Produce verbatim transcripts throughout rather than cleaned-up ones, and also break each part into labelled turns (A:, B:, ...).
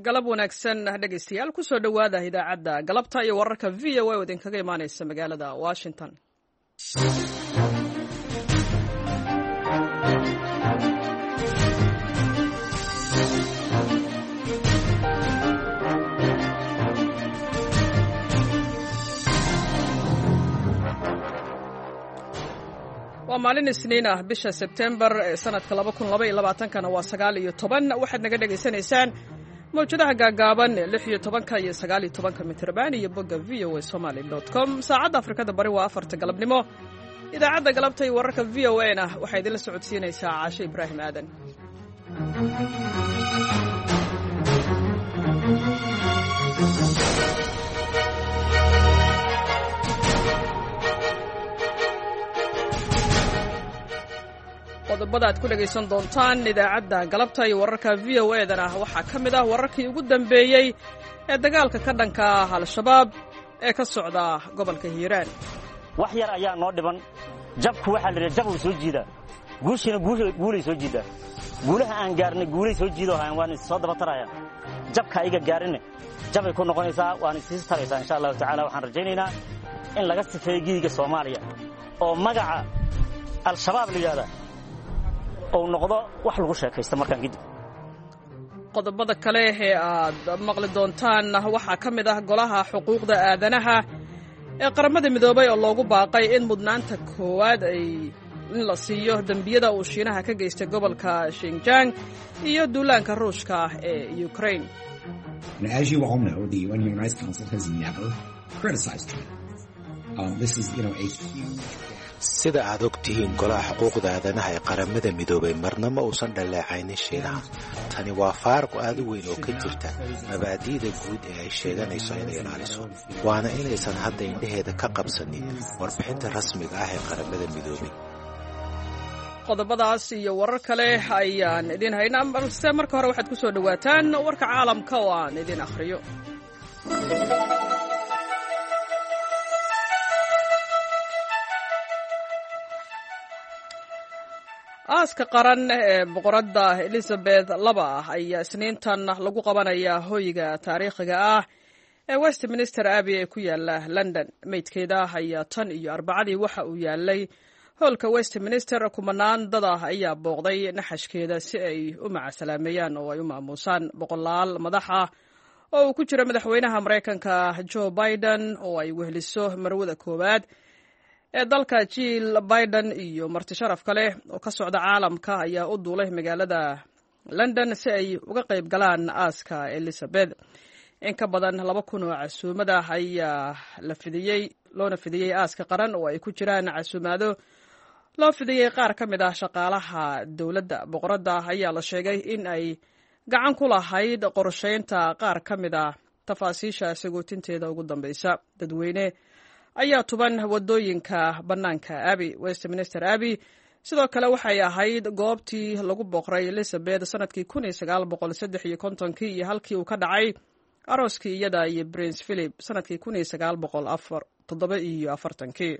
A: galab wanaagsan dhegaystayaal ku soo dhowaada idaacadda galabta iyo wararka v o a oo idinkaga imaanaysa magaalada Washington. waa maalin isniin ah bisha Sebtembar ee sanadka laba kun laba iyo labaatan kana waa sagaal iyo toban waxaad naga dhageysanaysaan mawjadaha gaagaaban ee lix iyo tobanka iyo sagaal iyo tobanka mitirban iyo bogga v o a somali dot com saacadda Afrikada bari waa afarta galabnimo idaacadda galabta iyo wararka v o a na waxay idinla socodsiinaysaa Caashe Ibraahim Aadan. qodobada aad ku dhagaysan doontaan idaacadda galabta iyo wararka v o a dana waxaa ka mid ah wararkii ugu dambeeyey ee dagaalka ka dhanka ah al-shabaab ee ka socda gobolka Hiiraan.
B: wax yar ayaa noo dhiban jabku waxa la yiraahdaa jab uu soo jiidaa guushina guulay soo jiidaa guulaha aan gaarnay guulay soo jiido waan soo daba taraya jabka iga gaarinay jabay ku noqonaysaa waan sii taraysaa insha Allah taala waxaan rajaynaynaa in laga sifeeyo giiga Soomaaliya oo magaca al-shabaab la yiraahdo oo noqdo wax lagu sheekaysto markaan gidi.
A: qodobada kale ee aad maqli doontaan waxaa ka mid ah golaha xuquuqda aadanaha ee qaramada midoobay oo loogu baaqay in mudnaanta koowaad ay in la siiyo dambiyada uu Shiinaha ka geystay gobolka Xinjiang iyo duulaanka Ruushka ee Ukraine.
C: And as you all know, the U N Human Rights Council has never criticized China. Um, this is, you know, a huge
D: sida aad ogtihiin golaha xuquuqda aadanaha ee qaramada midoobay marnaba uusan dhaleecaynin Shiinaha. Tani waa faarq aad u weyn oo ka jirta mabaadi'da guud ee ay sheeganayso inay ilaaliso, waana inaysan hadda indhaheeda ka qabsanin warbixinta rasmiga ah ee qaramada midoobay.
A: qodobadaas iyo warar kale ayaan idin haynaa, balse marka hore waxaad ku soo dhawaataan warka caalamka oo aan idin akhriyo. aaska qaran ee boqoradda Elizabeth laba ayaa isniintan lagu qabanayaa hoyga taariikhiga ah ee Westminster Abbey ee ku yaala London. meydkeeda ayaa tan iyo arbacadii waxa uu yaalay hoolka Westminster. kumanaan dad ah ayaa booqday naxashkeeda si ay u macasalaameeyaan oo ay u maamuusaan. boqolaal madax ah oo uu ku jiro madaxweynaha Mareykanka Joe Biden oo ay weheliso marwada koowaad ee dalka Jill Biden iyo marti sharaf kale oo ka socda caalamka ayaa u duulay magaalada London si ay uga qayb galaan aaska Elizabeth. in ka badan laba kun oo casuumada ayaa la fidiyey loona fidiyey aaska qaran oo ay ku jiraan casuumado loo fidiyey qaar ka mid ah shaqaalaha dowladda. boqoradda ayaa la sheegay in ay gacan ku lahayd qorsheynta qaar ka mid ah tafaasiisha sagootinteeda ugu dambaysa. dadweyne ayaa tuban wadooyinka bannaanka Abbey. Westminster Abbey sidoo kale waxay ahayd goobtii lagu boqray Elizabeth sanadkii kun iyo sagaal boqol saddex iyo konton-kii iyo halkii uu ka dhacay arooskii iyada iyo Prince Philip sanadkii kun iyo sagaal boqol toddoba iyo afartan-kii.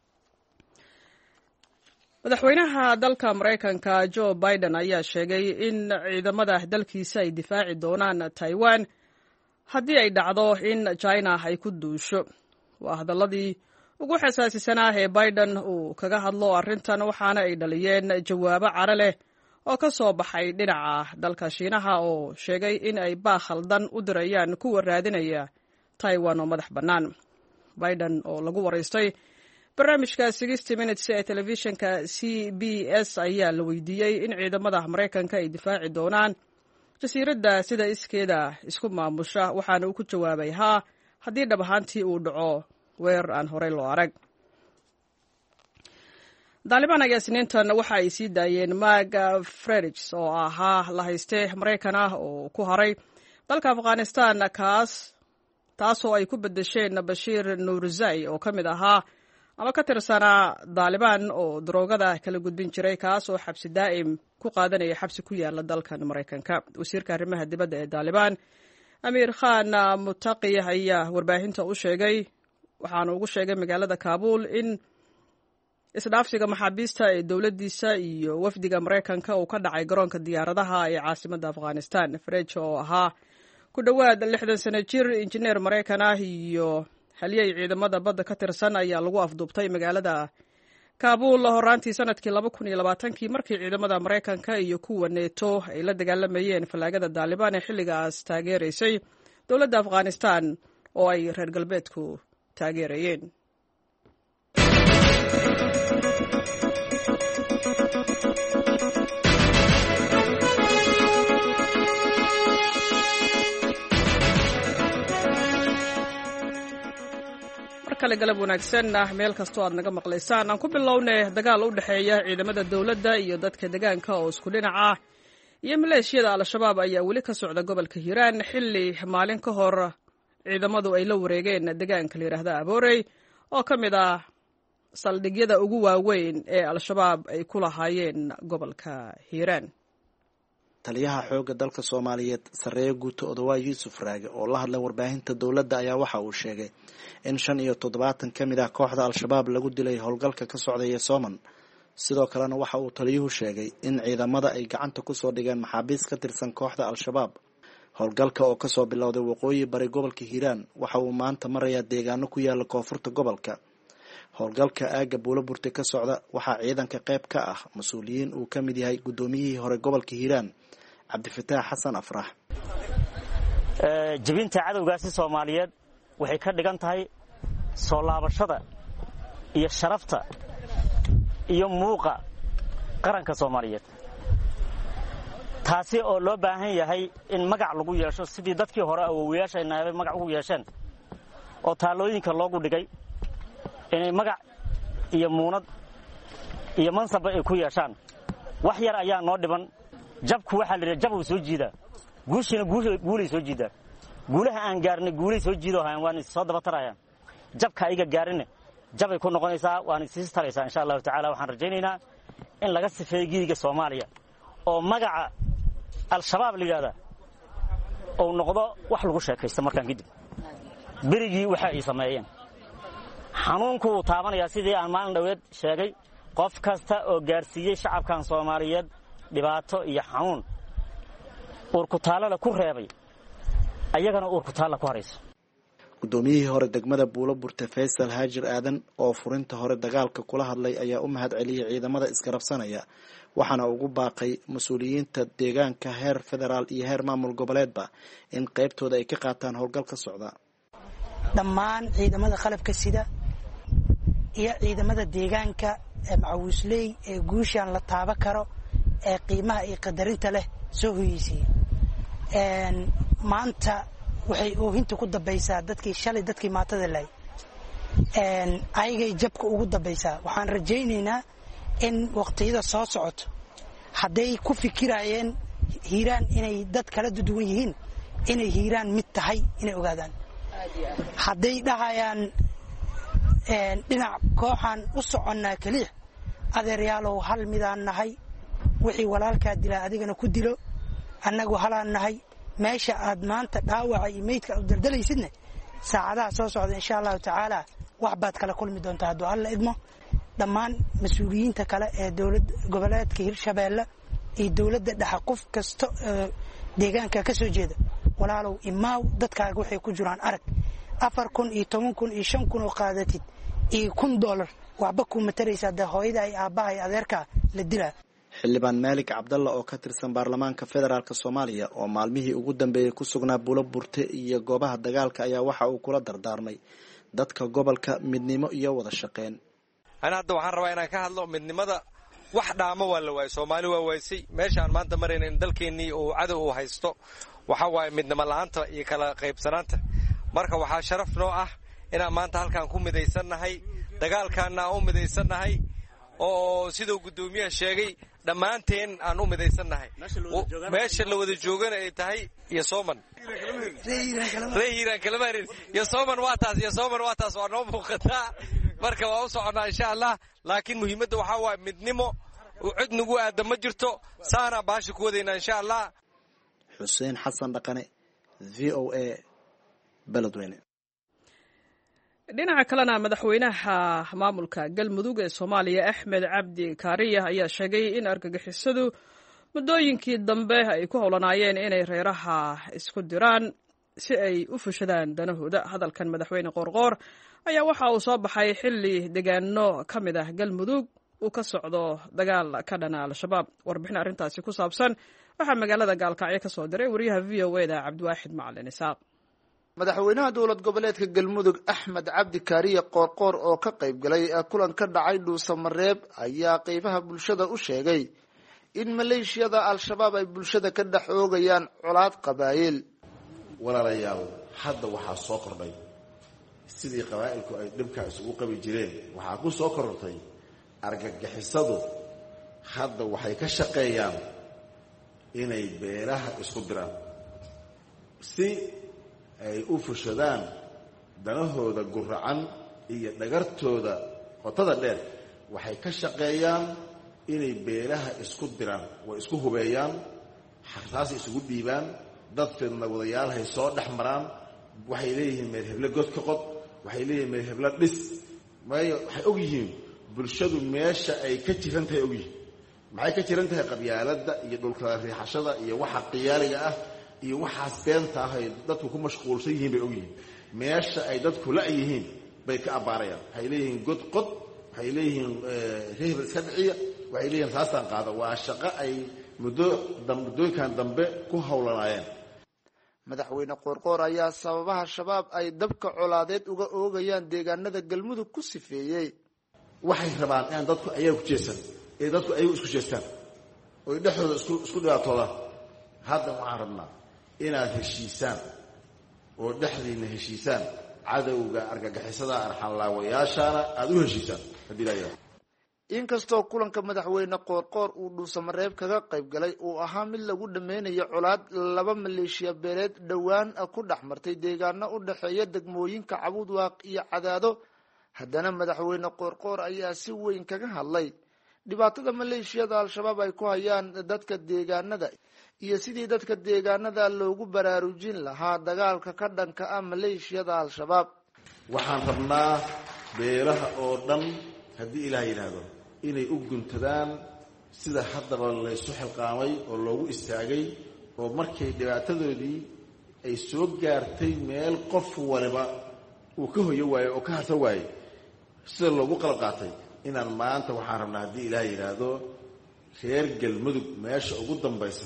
A: madaxweynaha dalka Mareykanka Joe Biden ayaa sheegay in ciidamada dalkiisa ay difaaci doonaan Taiwan haddii ay dhacdo in China ay ku duusho. waa hadaladii ugu xasaasisanaa ee Biden uu kaga hadlo arrintan, waxaana ay dhaliyeen jawaabo caro leh oo ka soo baxay dhinaca dalka Shiinaha oo sheegay in ay baaq khaldan u dirayaan kuwa raadinaya Taiwan oo madax bannaan. Biden oo lagu waraystay barnaamijka sixty minutes ee telefishinka C B S ayaa la weydiiyey in ciidamada Mareykanka ay difaaci doonaan jasiiradda sida iskeeda isku maamusha, waxaana uu ku jawaabay haa haddii dhab ahaantii uu dhaco weerar aan horey loo arag. Taliban ayaa isniintan waxa ay sii daayeen Mark Fredericks oo ahaa la hayste Mareykan ah oo ku haray dalka Afghanistan kaas taasoo ay ku bedesheen Bashir Nuurzai oo ka mid ahaa ama ka tirsanaa Taliban oo droogada kala gudbin jiray, kaas oo xabsi daa'im ku qaadanaya xabsi ku yaala dalkan Mareykanka. wasiirka arrimaha dibadda ee Taliban Amir Khan Muttaqi ayaa warbaahinta u sheegay waxaana ugu sheegay magaalada Kabul in isdhaafsiga maxaabiista ee dowladdiisa iyo wafdiga Mareykanka uu ka dhacay garoonka diyaaradaha ee caasimadda Afghanistan. Farage oo ahaa ku dhowaad lixdan sano jir injineer maraykan ah iyo haliyey ciidamada badda ka tirsan ayaa lagu afduubtay magaalada kaabuul horaantii sanadkii laba kun iyo labaatankii markii ciidamada maraykanka iyo kuwa neeto ay la dagaalamayeen fallaagada daalibaan ee xilligaas taageeraysay dowladda afghanistan oo ay reer galbeedku taageerayeen. kale galab wanaagsan ah meel kastoo aad naga maqlaysaan aan ku bilownay dagaal u dhexeeya ciidamada dowladda iyo dadka deegaanka oo isku dhinac ah iyo maleeshiyada al-shabaab ayaa weli ka socda gobolka hiiraan xilli maalin ka hor ciidamadu ay la wareegeen deegaanka la yidhaahda aboorey oo ka mid ah saldhigyada ugu waaweyn ee al-shabaab ay ku lahaayeen gobolka hiiraan.
E: taliyaha xoogga dalka Soomaaliyeed Sareeyo Guuto Odawaay Yuusuf Raage oo la hadlay warbaahinta dowladda ayaa waxa uu sheegay in shan iyo toddobaatan ka mid ah kooxda al-shabaab lagu dilay howlgalka ka socday Sooman. sidoo kalena waxa uu taliyuhu sheegay in ciidamada ay gacanta ku soo dhigeen maxaabiis ka tirsan kooxda al-shabaab. howlgalka oo ka soo bilowday waqooyi bari gobolka Hiiraan waxa uu maanta marayaa deegaano ku yaala koonfurta gobolka. howlgalka aaga Buulaburte ka socda waxaa ciidanka qayb ka ah mas'uuliyiin uu ka mid yahay gudoomiyihii hore gobolka Hiiraan Cabdifataax Xasan Afrax.
B: ee jibinta cadawgaasi Soomaaliyeed waxay ka dhigan tahay soo laabashada iyo sharafta iyo muuqa qaranka Soomaaliyeed. taasi oo loo baahan yahay in magac lagu yeesho sidii dadkii hore awoowayaashayna ay magac ugu yeesheen oo taalooyinka loogu dhigay inay magac iyo muunad iyo mansab ay ku yeeshaan. wax yar ayaa noo dhiban. jabku waxa la yiraahdaa jabku soo jiida guushina guulay soo jiida guulaha aan gaarnay guulay soo jiido hayaan waan soo daba tarayaan jabka iga gaarine jabay ku noqonaysaa waan sii taraysaa insha Allah taala. waxaan rajaynaynaa in laga sifeeyo giiga Soomaaliya oo magaca al-shabaab ligaada oo noqdo wax lagu sheekaysto markaan kadib birigii waxa ay sameeyeen xanuunku taabanaya sidii aan maalin dhaweed sheegay qof kasta oo gaarsiiyay shacabkan Soomaaliyeed dhibaato iyo xanuun urku taala ku reebay ayagana urku taala ku harayso.
E: gudoomiyihii hore degmada Buulaburte Faysal Haajir Aadan oo furinta hore dagaalka kula hadlay ayaa u mahad celiyay ciidamada isgarabsanaya waxaana ugu baaqay mas'uuliyiinta deegaanka heer federaal iyo heer maamul goboleedba in qaybtooda ay ka qaataan howlgalka socda.
F: dhammaan ciidamada qalabka sida iyo ciidamada deegaanka ee macawisley ee guushan la taaba karo ee qiimaha iyo qadarinta leh soo hoyisay. een maanta waxay oohinta ku dambaysaa dadkii shalay dadkii maatada lay een ayagay jabka ugu dambaysaa. waxaan rajaynaynaa in waqtiyada soo socoto hadday ku fikirayeen Hiiraan inay dad kala duwan yihiin inay Hiiraan mid tahay inay ogaadaan. hadday dhahayaan een dhinac kooxan u soconnaa kaliya adeeryaalow hal midaan nahay wixii walaalka dilaa adigana ku dilo annagu halaan nahay meesha aad maanta dhaawaca iyo meydka u daldalaysidna saacadaha soo socda insha Allah taala wax baad kala kulmi doontaa hadduu Alla idmo. dhammaan mas'uuliyiinta kale ee dawlad goboleedka Hirshabeelle iyo dawladda dhexe qof kasta deegaanka ka soo jeeda walaalow imaaw dadkaaga waxay ku jiraan arag afar kun iyo toban kun iyo shan kun oo qaadatid iyo kun dollar waxba ku mataraysa da hooyada ay aabaha ay adeerka la dilaa.
E: xildhibaan Maalik Cabdalla oo ka tirsan baarlamaanka federaalka Soomaaliya oo maalmihii ugu dambeeyay ku sugnaa Buulaburte iyo goobaha dagaalka ayaa waxa uu kula dardaarmay dadka gobolka midnimo iyo wada shaqeyn.
G: ana hadda waxaan rabaa inaan ka hadlo midnimada wax dhaamo waa la waayay Soomaali waa waayay meeshaan maanta marayna in dalkeenii oo cadow uu haysto waxa waay midnimo la'aanta iyo kala qaybsanaanta. marka waxa sharaf noo ah inaan maanta halkaan ku midaysanahay dagaalkaana u midaysanahay oo sidoo gudoomiyaha sheegay dhamaanteen aan u midaysanahay meesha la wada joogana ay tahay iyo Sooman reeyiran kala marin iyo Sooman waa taas iyo Sooman waa taas waa noo muuqata. marka waa u soconaa insha Allah laakiin muhiimadda waxa waa midnimo oo cid nagu aad ma jirto saana baashi ku wadayna insha Allah.
E: Xuseen Xasan Dhaqane V O A Beledweyne.
A: dhinaca kalena madaxweynaha maamulka galmudug ee Soomaaliya Axmed Cabdi Kaariye ayaa sheegay in argagixisadu muddooyinkii dambe ay ku howlanaayeen inay reeraha isku diraan si ay u fushadaan danahooda. hadalkan madaxweyne qoorqoor ayaa waxa uu soo baxay xilli deegaano ka mid ah galmudug uu ka socdo dagaal ka dhana al-shabaab. warbixin arrintaasi ku saabsan waxaa magaalada gaalkacyo ka soo diray wariyaha v o e da cabdiwaaxid macalin isaaq.
H: madaxweynaha dowlad goboleedka galmudug axmed cabdi kaariye qoorqoor oo ka qayb galay kulan ka dhacay dhuusamareeb ayaa qeybaha bulshada u sheegay in maleeshiyada al-shabaab ay bulshada ka dhex oogayaan colaad qabaa'il.
I: walaalayaal hadda waxaa soo kordhay sidii qabaa'ilku ay dhibkaa isugu qabi jireen waxaa ku soo korortay argagixisadu hadda waxay ka shaqeeyaan inay beelaha isku diraan si ay u fushadaan danahooda guracan iyo dhagartooda qotada dheer. waxay ka shaqeeyaan inay beelaha isku diraan way isku hubeeyaan xartaas isugu dhiibaan dad fidna wadayaalhay soo dhex maraan. waxay leeyihiin meel heblo god ka qod waxay leeyihiin meel heblo dhis maayo waxay og yihiin bulshadu meesha ay ka jiran tahay og yihiin. maxay ka jiran tahay qabyaaladda iyo dhulkala riixashada iyo waxa qiyaaliga ah iyo waxaas beenta ah ay dadku ku mashquulsan yihiin bay og yihiin. meesha ay dadku la-yihiin bay ka abbaarayaan. waxay leeyihiin god qod waxay leeyihiin rehbel iska dhiciya waxay leeyihiin saastaan qaada. waa shaqo ay muddo muddooyinkan dambe ku howlanaayeen.
H: madaxweyne qoorqoor ayaa sababaha shabaab ay dabka colaadeed uga oogayaan deegaanada galmudug ku sifeeyey.
I: waxay rabaan inaan dadku ayaga ku jeestaan ee dadku ayagu isku jeestaan oy dhexdooda isku isku dhibaatoodaan. hadda waxaan rabnaa inaad heshiisaan oo dhexdiina heshiisaan cadowga argagixisada arxanlaawayaashaana aada u heshiisaan haddii laa yidhaha.
H: inkastoo kulanka madaxweyne qoorqoor uu dhuusamareeb kaga qayb galay uu ahaa mid lagu dhameynayo colaad laba maleeshiya beeleed dhowaan ku dhex martay deegaano u dhexeeya degmooyinka cabudwaaq iyo cadaado, haddana madaxweyne qoorqoor ayaa si weyn kaga hadlay dhibaatada maleeshiyada al-shabaab ay ku hayaan dadka deegaanada iyo sidii dadka deegaanada loogu baraarujin lahaa dagaalka ka dhanka ah maleeshiyada al-shabaab.
I: waxaan rabnaa beelaha oo dhan haddii ilaah yidhaahdo inay u guntadaan sida haddaba laysu xilqaamay oo loogu istaagay oo markay dhibaatadoodii ay soo gaartay meel qof waliba uu ka hoyo waayo oo ka harto waayo sida loogu qalab qaatay inaan maanta waxaan rabnaa haddii ilaah yidhaahdo reer galmudug meesha ugu dambaysa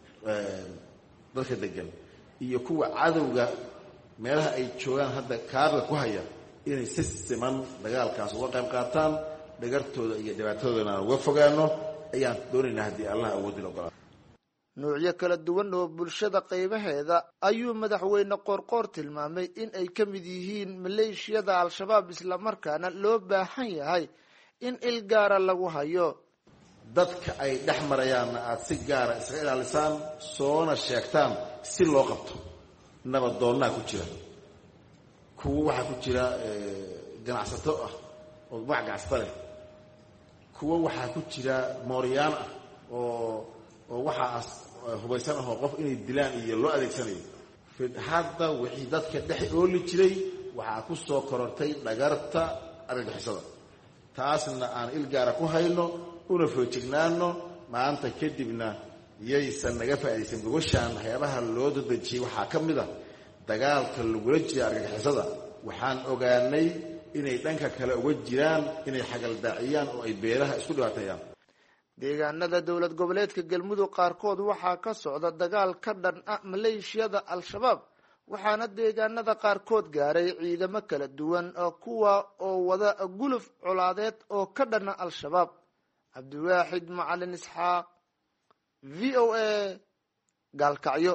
I: dadka degan iyo kuwa cadowga meelaha ay joogaan hadda kaarda ku haya inay si siman dagaalkaas uga qayb qaataan dhagartooda iyo dhibaatadoodana aan uga fogaano ayaan doonaynaa haddii allah awoodin ogolaa.
H: nuucyo kala duwan oo bulshada qaybaheeda ayuu madaxweyne qoorqoor tilmaamay in ay ka mid yihiin maleeshiyada al-shabaab islamarkaana loo baahan yahay in il gaara lagu hayo.
I: dadka ay dhex marayaanna aada si gaara iska ilaalisaan soona sheegtaan si loo qabto. nabadoonnaa ku jira kuwo waxaa ku jira ganacsato ah oo magac ganacsata leh kuwo waxaa ku jira mooryaan ah oo oo waxaas hubaysan ahoo qof inay dilaan iyo loo adeegsanayo. hadda wixii dadka dhex ooli jiray waxaa ku soo korortay dhagarta argagixisada. taasna aan il gaara ku hayno una foojignaano maanta kadibna yaysan naga faa'iidaysan. gogoshaan waxyaabaha loo dadejiyey waxaa ka mid ah dagaalka lagula jira argagixisada. waxaan ogaanay inay dhanka kale uga jiraan inay xagaldaaciyaan oo ay beelaha isku dhibaateeyaan.
H: deegaanada dowlad goboleedka galmudug qaarkood waxaa ka socda dagaal ka dhan ah maleeshiyada al-shabaab, waxaana deegaanada qaarkood gaaray ciidamo kala duwan kuwa oo wada guluf colaadeed oo ka dhana al-shabaab. cabdiwaaxid macalin isxaaq, v o a, gaalkacyo.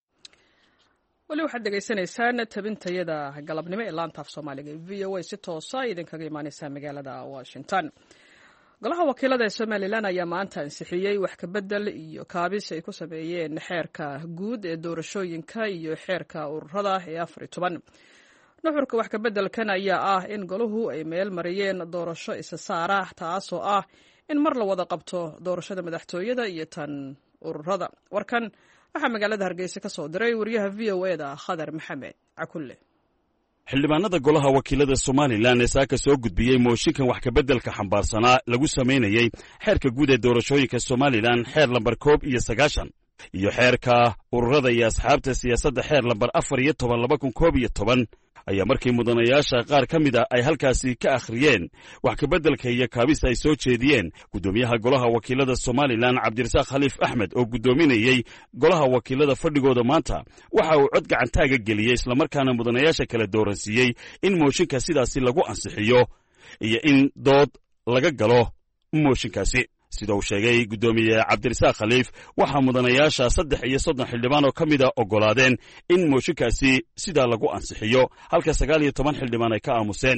A: weli waxaad dhegaysanaysaan tabintayada galabnimo ee laanta af soomaaliga ee v o a si toosa idinkaga imaaneysaa magaalada washington. golaha wakiilada ee somalilan ayaa maanta ansixiyey wax kabedel iyo kaabis ay ku sameeyeen xeerka guud ee doorashooyinka iyo xeerka ururada ee afar iyo toban. nuxurka wax kabedelkan ayaa ah in golahu ay meel mariyeen doorasho isa saara, taasoo ah in mar la wada qabto doorashada madaxtooyada iyo tan ururada. warkan waxaa magaalada hargeysa ka soo diray wariyaha v o e da khadar maxamed cakulle.
J: xildhibaanada golaha wakiilada Somaliland ee saaka soo gudbiyey mooshinkan wax ka beddelka xambaarsanaa lagu sameynayay xeerka guud ee doorashooyinka Somaliland xeer lambar koob iyo sagaashan iyo xeerka ururada iyo asxaabta siyaasadda xeer lambar afar iyo toban laba kun koob iyo toban ayaa markii mudanayaasha qaar ka mid a ay halkaasi ka akhriyeen wax ka beddelka iyo kaabis ay soo jeediyeen guddoomiyaha golaha wakiilada Somaliland Cabdirasaaq Khaliif Axmed oo guddoominayay golaha wakiilada fadhigooda maanta waxa uu cod gacantaaga geliyey isla markaana mudanayaasha kala dooransiiyey in mooshinka sidaasi lagu ansixiyo iyo in dood laga galo mooshinkaasi sida uu sheegay guddoomiye Cabdirasaaq Khaliif waxa mudanayaasha saddex iyo soddon xildhibaan oo ka mid ah ogolaadeen in mooshinkaasi sida lagu ansixiyo halka sagaal iyo toban xildhibaan ay ka aamuseen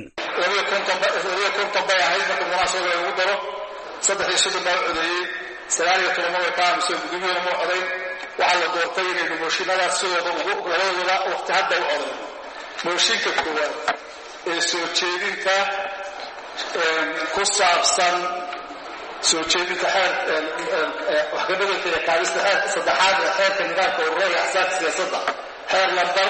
K: saddex iyo soddon baa codeeyey sagaal iyo toban way ka aamuseen guddoomiyaha ma codayn waxaa la doortay inay mooshinadaas sidooda ugu labadooda waqti hadda u codayn mooshinka koowaad ee soo jeedinta ku saabsan soo jeedinta xeer wax ka beddelka iyo kaabista xeerka saddexaad ee xeerka nidaamka ururada iyo axsaabta siyaasadda xeer lambar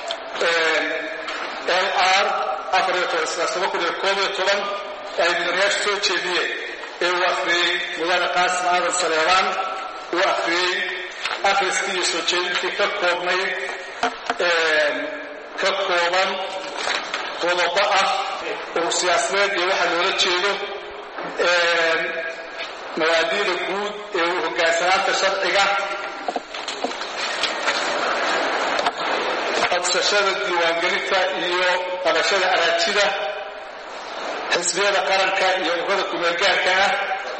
K: l r afar iyo toban laba kun iyo koob iyo toban ay mudanayaasha soo jeediyeen ee uu akhriyey mudane qaasim aadan saleebaan uu akhriyey akhriskii iyo soo jeedintii ka koobnayd ka kooban qodobo ah urur siyaasadeed iyo waxa loola jeedo mabaadi'da guud ee u hoggaansanaanta sharciga codsashada diiwaangelinta iyo qabashada araajida xisbiyada qaranka iyo ururada kumeelgaarka ah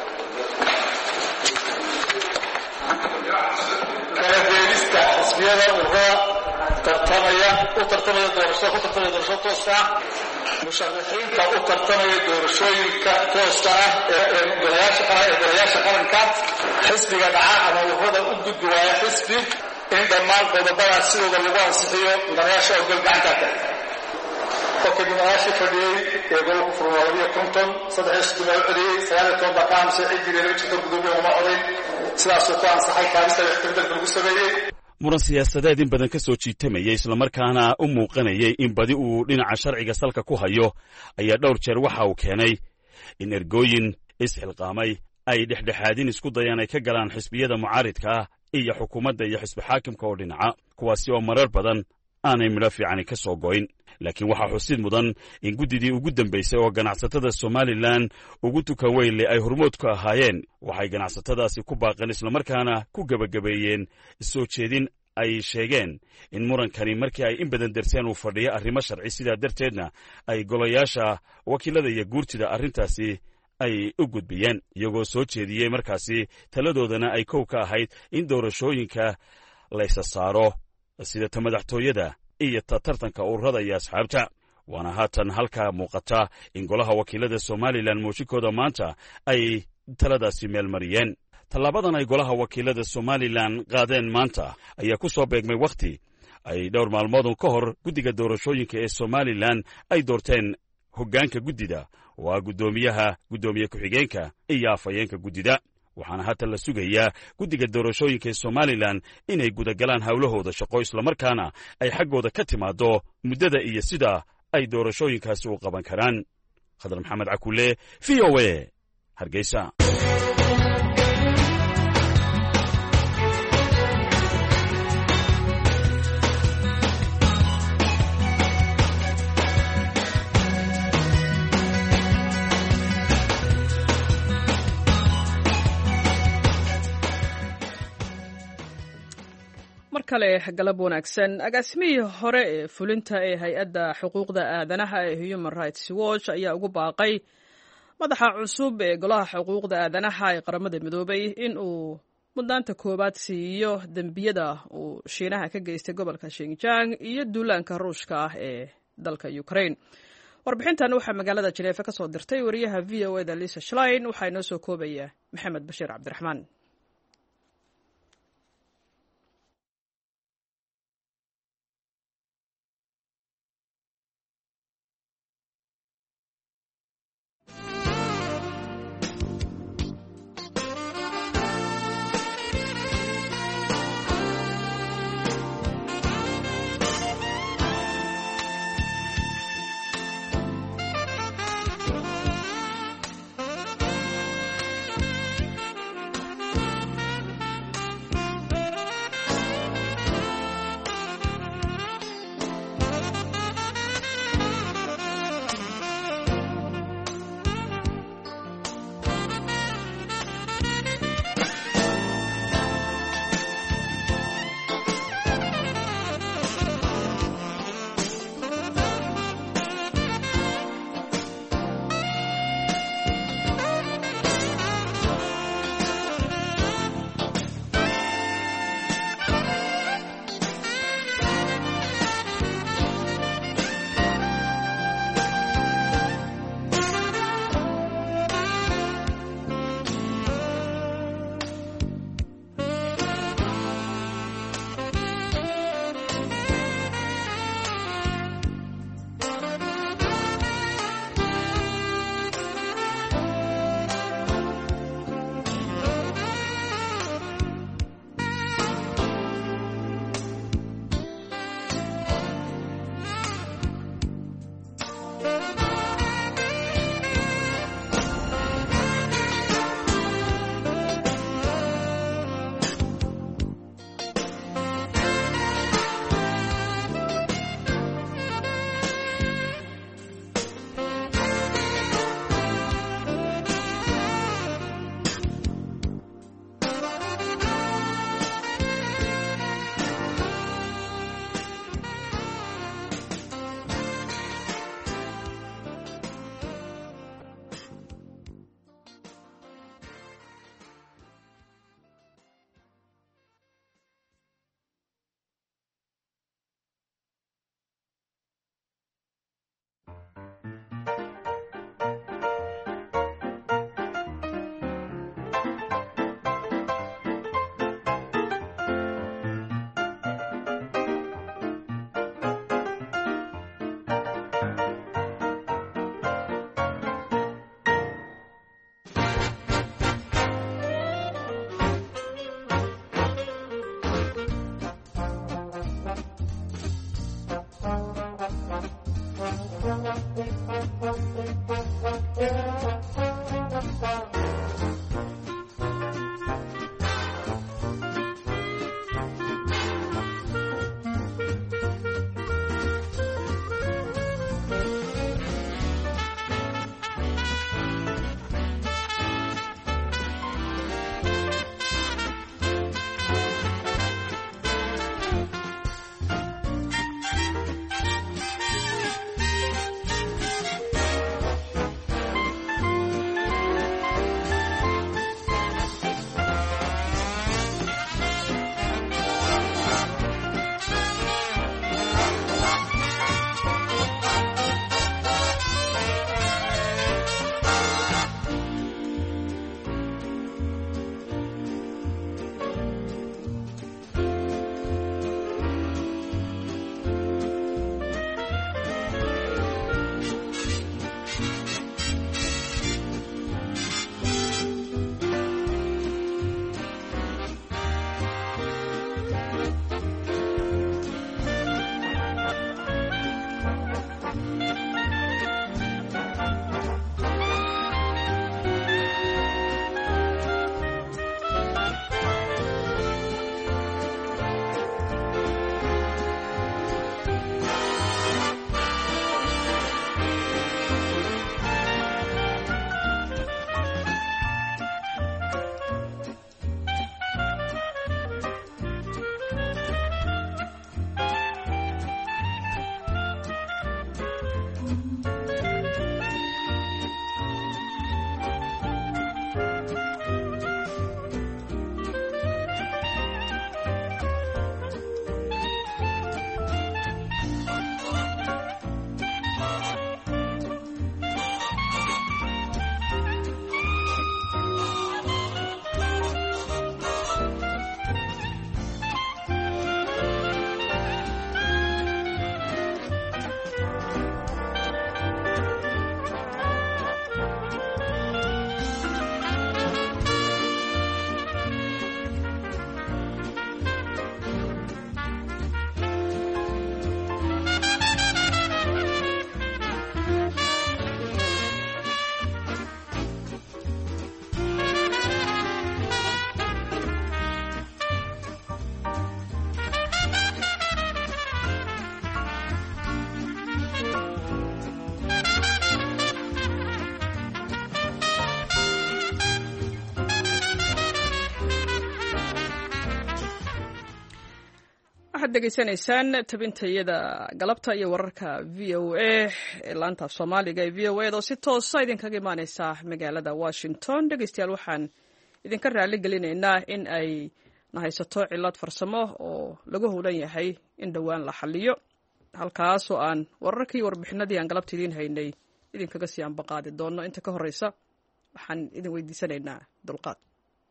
K: kala beelista xisbiyada ururada tartamaya u tartamaya doorashada ku tartamaya doorashada tooska ah musharaxiinta u tartamaya doorashooyinka tooska ah ee golayaasha qaranka xisbiga dhaca ama ururada u gudbi waaya xisbi in dhammaan qodobadaas sidooda lagu ansixiyo mudanayaasha oo gol gacanta ka qofka mudanayaashii fadhiyey ee gobolka furma labiyo konton saddex iyo soddon baa u codeeyey sagaal iyo toban baa ka aamusay ciddii laba jirta guddoomiyaha uma codayn sidaasuu ku ansaxay kaabista wax ka beddelka lagu sameeyey
J: muran siyaasadeed in badan ka soo jiitamayay islamarkaana u muuqanayay in badi uu dhinaca sharciga salka ku hayo ayaa dhowr jeer waxa uu keenay in ergooyin isxilqaamay ay dhexdhexaadin isku dayaan ay ka galaan xisbiyada mucaaridka ah iyo xukuumadda iyo xisbi xaakimka oo dhinaca kuwaasi oo marar badan aanay midho fiicani ka soo goyn laakiin waxaa xusid mudan in guddidii ugu dambaysay oo ganacsatada Somaliland ugu tukan weyle ay hormood ku ahaayeen waxay ganacsatadaasi ku baaqeen islamarkaana ku gabagabeeyeen soo jeedin ay sheegeen in murankani markii ay in badan darseen uu fadhiyo arrimo sharci sidaa darteedna ay golayaasha wakiilada iyo guurtida arrintaasi ay u gudbiyeen iyagoo soo jeediyey markaasi taladoodana ay kow ka ahayd in doorashooyinka laysa saaro sida ta madaxtooyada iyo ta tartanka ururada iyo asxaabta waana haatan halkaa muuqata in golaha wakiilada Somaliland mooshinkooda maanta ay taladaasi meel mariyeen tallaabadan ay golaha wakiilada Somaliland qaadeen maanta ayaa ku soo beegmay wakhti ay dhowr maalmood ka hor guddiga doorashooyinka ee Somaliland ay doorteen hoggaanka guddida waa guddoomiyaha guddoomiye ku-xigeenka iyo afhayeenka guddida waxaana haatan la sugayaa guddiga doorashooyinka ee Somaliland inay gudagalaan hawlahooda shaqo islamarkaana ay xaggooda ka timaado muddada iyo sida ay doorashooyinkaasi u qaban karaan khadar maxamed cakule v o a hargeysa
A: kale galab wanaagsan agaasimihii hore ee fulinta ee hay-adda xuquuqda aadanaha ee Human Rights Watch ayaa ugu baaqay madaxa cusub ee golaha xuquuqda aadanaha ee qaramada midoobay in uu mudnaanta koobaad siiyo dembiyada uu Shiinaha ka geystay gobolka Xinjiang iyo duulaanka Ruushka ah ee dalka Ukraine. warbixintan waxaa magaalada Geneva ka soo dirtay wariyaha V O A da Lisa Schlein waxaa inoo soo koobaya Maxamed Bashiir Cabdiraxmaan. waxaad degeysanaysaan tabintayada galabta iyo wararka v o a ee laanta af soomaaliga ee v o a da oo si toosa idinkaga imaaneysa magaalada washington. dhegeystayaal waxaan idinka raali gelinaynaa in ay na haysato cilad farsamo oo lagu howlan yahay in dhowaan la xaliyo, halkaasoo aan wararkii warbixinadii aan galabta idiin haynay idinkaga sii anbaqaadi doono. inta ka horeysa waxaan idin weydiisanaynaa dulqaad.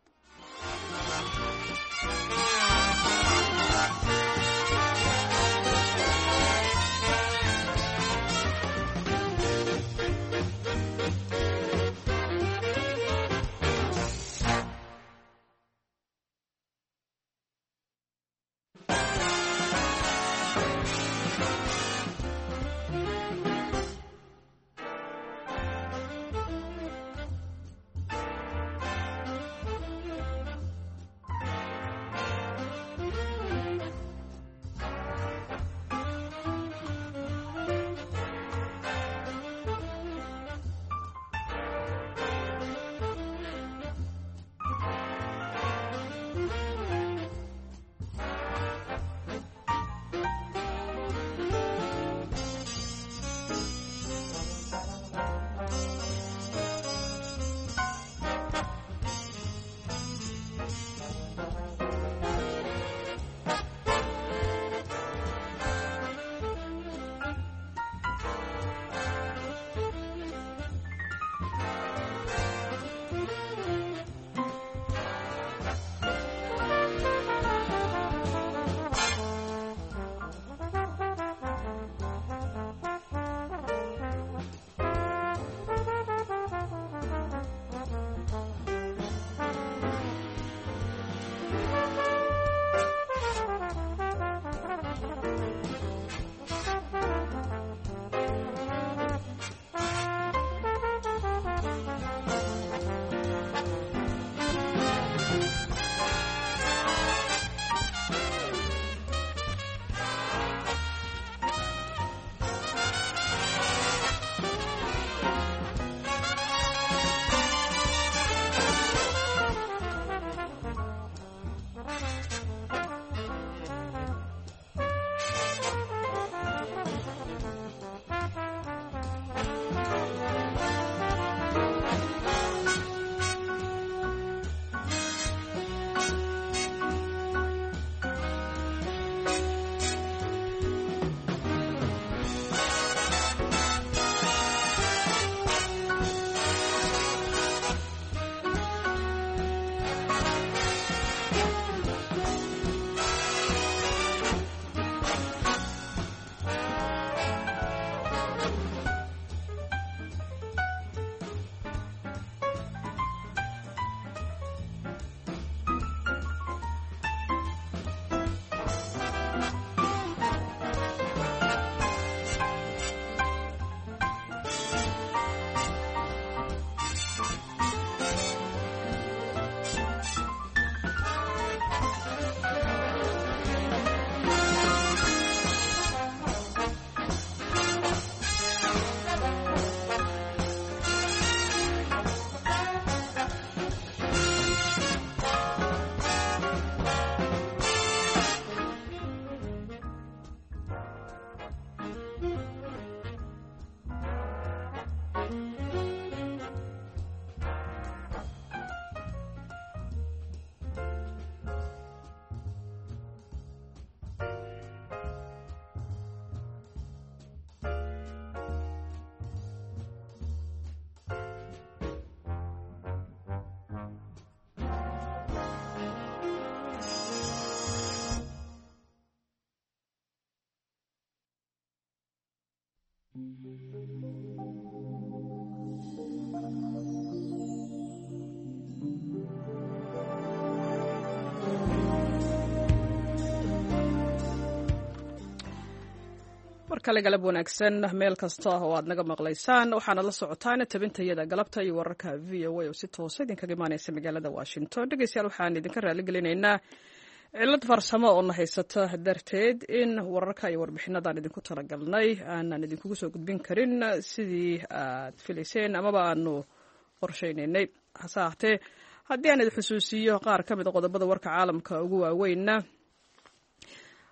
A: markale galab wanaagsan meel kasta oo aad naga maqlaysaan waxaana la socotaan tabintayada galabta iyo wararka v o a oo si toosa idinkaga imaaneysa magaalada Washington. dhegeystayaal waxaan idinka raali gelinaynaa cilad farsamo oo na haysata darteed in wararka iyo warbixinadan idinku talagalnay aanan idinkugu soo gudbin karin sidii aad filayseen amaba aanu qorsheynaynay. hase ahaatee haddii aan idin xusuusiyo qaar ka mid a qodobada warka caalamka ugu waaweyna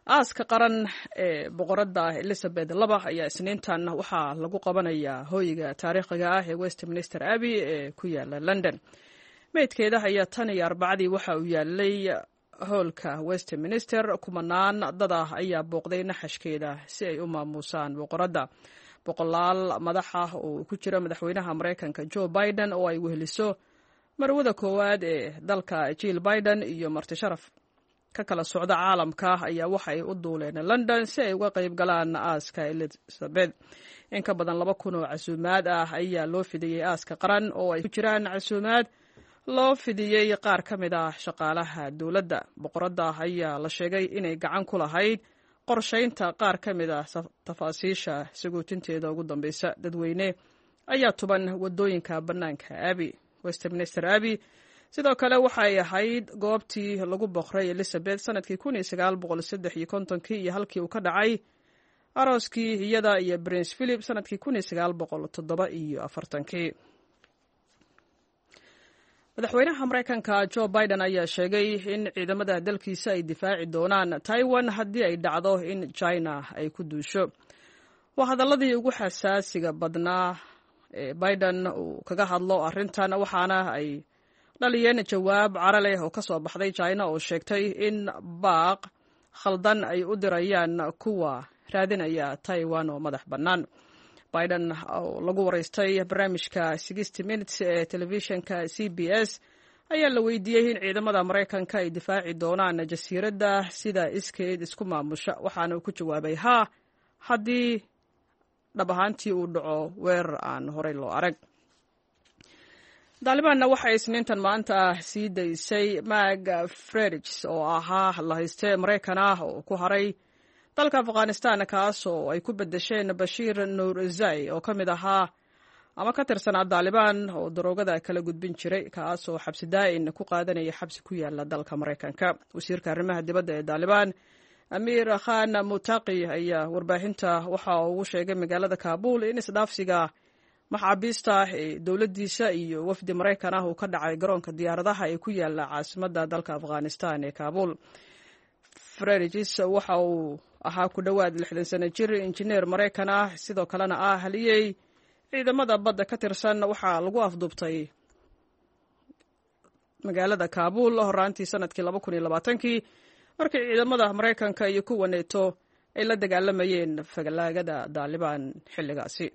A: aaska qaran ee boqoradda elizabeth laba ayaa isniintan waxaa lagu qabanayaa hooyiga taariikhiga ah ee westminster abbey ee ku yaala london. meydkeeda ayaa tan iyo arbacadii waxa uu yaalay hoolka westminster. kumanaan dad ah ayaa booqday naxashkeeda si ay u maamuusaan boqoradda. boqolaal madax ah oo ku jira madaxweynaha maraykanka joe biden oo ay weheliso marwada koowaad ee dalka jill biden iyo marti sharaf ka kala socda caalamka ayaa waxa ay u duuleen london si ay uga qayb galaan aaska elizabeth. in ka badan laba kun oo casuumaad ah ayaa loo fidiyey aaska qaran oo ay ku jiraan casuumaad loo fidiyey qaar ka mid ah shaqaalaha dowladda. boqoradda ayaa la sheegay inay gacan ku lahayd qorshaynta qaar ka mid ah tafaasiisha sagootinteeda ugu dambeysa. dadweyne ayaa tuban wadooyinka bannaanka abbey. westminster abbey sidoo kale waxay ahayd goobtii lagu boqray elizabeth sanadkii kun iyo sagaal boqol saddex iyo kontonkii iyo halkii uu ka dhacay arooskii iyada iyo prince philip sanadkii kun iyo sagaal boqol toddoba iyo afartankii. madaxweynaha maraykanka joe biden ayaa sheegay in ciidamada dalkiisa ay difaaci doonaan taiwan haddii ay dhacdo in china ay ku duusho. waa hadaladii ugu xasaasiga badnaa ee biden uu kaga hadlo arrintan, waxaana ay dhaliyeen jawaab cara leh oo ka soo baxday china oo sheegtay in baaq khaldan ay u dirayaan kuwa raadinaya taiwan oo madax bannaan. biden oo lagu waraystay barnaamijka sixty minutes ee telefishinka c b s ayaa la weydiiyey in ciidamada maraykanka ay difaaci doonaan jasiiradda sida iskeed isku maamusha, waxaana uu ku jawaabay haa haddii dhab ahaantii uu dhaco weerar aan horey loo arag. daalibaanna waxay isniintan maanta sii daysay mag fredericks oo ahaa la haystee maraykan ah oo ku haray dalka afghanistan, kaas oo ay ku bedesheen bashiir nuurzai oo ka mid ahaa ama ka tirsanaa daalibaan oo daroogada kala gudbin jiray, kaas oo xabsi daa'in ku qaadanaya xabsi ku yaala dalka maraykanka. wasiirka arrimaha dibadda ee daalibaan amiir khan mutaqi ayaa warbaahinta waxa uu sheegay magaalada kaabul in isdhaafsiga maxaabiista ee dowladdiisa iyo wafdi maraykan ah uu ka dhacay garoonka diyaaradaha ee ku yaala caasimadda dalka afghanistan ee kaabul. fredericks waxa uu ahaa ku dhowaad lixdan sano jir, injineer maraykan ah, sidoo kalena ah haliyey ciidamada badda ka tirsan. waxaa lagu afduubtay magaalada kaabul horaantii sanadkii laba kun iyo labaatankii markii ciidamada maraykanka iyo kuwa neeto ay la dagaalamayeen falaagada daalibaan xilligaasi.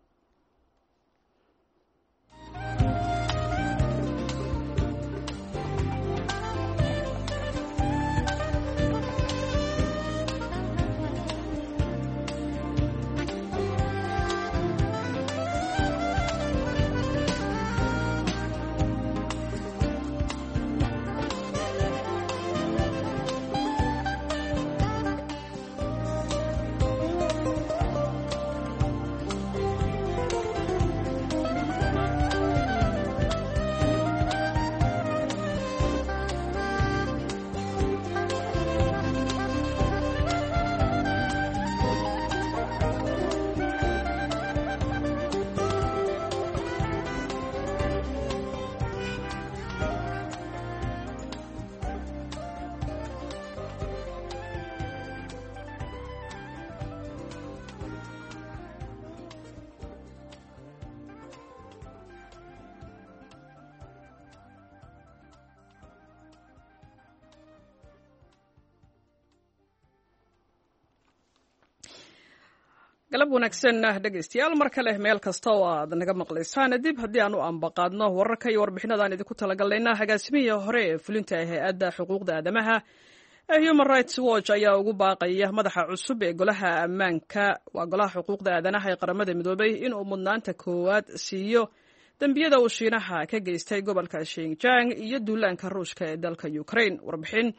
A: galab wanaagsan dhegaystayaal mar kale meel kasta oo aad naga maqlaysaan. dib haddii aan u ambaqaadno wararka iyo warbixinadaan idinku talagalnayna, agaasimihii hore ee fulinta hay-adda xuquuqda aadamaha ee human rights watch ayaa ugu baaqaya madaxa cusub ee golaha ammaanka waa golaha xuquuqda aadanaha ee qaramada midoobay inuu mudnaanta koowaad siiyo dembiyada uu shiinaha ka geystay gobolka Xinjiang iyo duulaanka ruushka ee dalka Ukraine. warbixin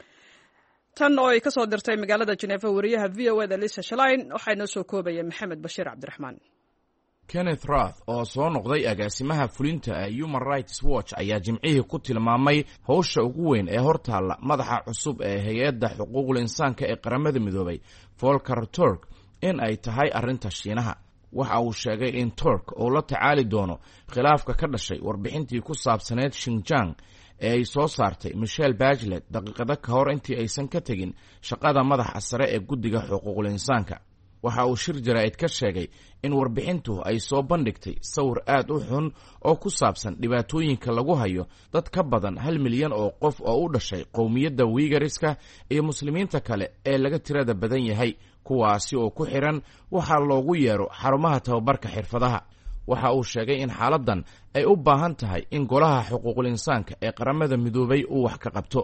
A: tan oo ay ka soo dirtay magaalada Geneva wariyaha V O A da Lisa Schlein waxay noo soo koobaya Maxamed Bashiir Cabdiraxmaan.
L: Kenneth Roth oo soo noqday agaasimaha fulinta ee Human Rights Watch ayaa jimcihii ku tilmaamay howsha ugu weyn ee hortaalla madaxa cusub ee hay-adda xuquuqul insaanka ee qaramada midoobay Volker Turk in ay tahay arrinta Shiinaha. waxa uu sheegay in Turk uu la tacaali doono khilaafka ka dhashay warbixintii ku saabsaneed Xinjiang ee ay soo saartay michelle bachelet daqiiqado ka hor intii aysan ka tegin shaqada madaxa sare ee guddiga xuquuqul insaanka. waxa uu shir jaraa'id ka sheegay in warbixintu ay soo bandhigtay sawir aad u xun oo ku saabsan dhibaatooyinka lagu hayo dad ka badan hal milyan oo qof oo u dhashay qowmiyadda wiigariska iyo muslimiinta kale ee laga tirada badan yahay, kuwaasi oo ku xihan waxaa loogu yeero xarumaha tababarka xirfadaha. waxa uu sheegay in xaaladdan ay u baahan tahay in golaha xuquuqul insaanka ee qaramada midoobay uu wax ka qabto.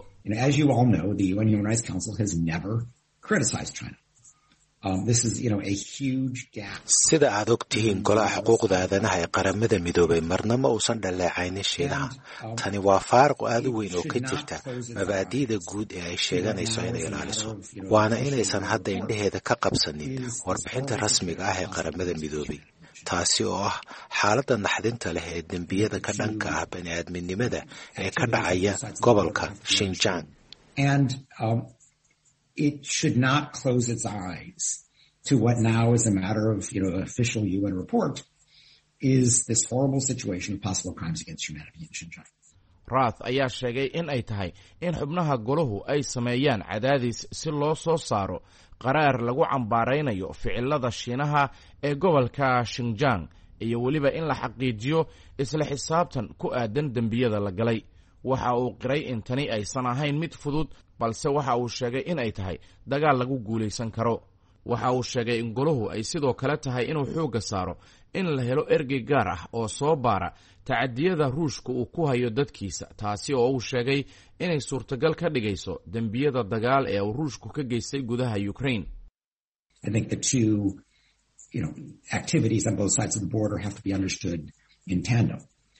D: sida aad og tihiin golaha xuquuqda aadanaha ee qaramada midoobay marna ma uusan dhaleecaynin shiinaha. tani waa faaruq aad u weyn oo ka jirta mabaadi'da guud ee ay sheeganayso inay ilaaliso, waana inaysan hadda indhaheeda ka qabsanin warbixinta rasmiga ah ee qaramada midoobay, taasi oo ah xaaladda naxdinta leh ee dembiyada ka dhanka ah bani'aadminimada ee ka dhacaya gobolka Xinjiang.
C: It should not close its eyes to what now is a matter of, you know, official U N report is this horrible situation of possible crimes against humanity in Xinjiang.
L: Rath ayaa sheegay in ay tahay in xubnaha golahu ay sameeyaan cadaadis si loo soo saaro qaraar lagu cambaaraynayo ficilada Shiinaha ee gobolka Xinjiang iyo weliba in la xaqiijiyo isla xisaabtan ku aadan dembiyada la galay. waxa uu qiray in tani aysan ahayn mid fudud, balse waxa uu sheegay in ay tahay dagaal lagu guulaysan karo. waxa uu sheegay in golahu ay sidoo kale tahay inuu xoogga saaro in la helo ergey gaar ah oo soo baara tacadiyada ruushka uu ku hayo dadkiisa, taasi oo uu sheegay inay suurtagal ka dhigayso dembiyada dagaal ee uu ruushku ka geystay gudaha Ukraine.
C: I think the two, you know, activities on both sides of the border have to be understood in tandem.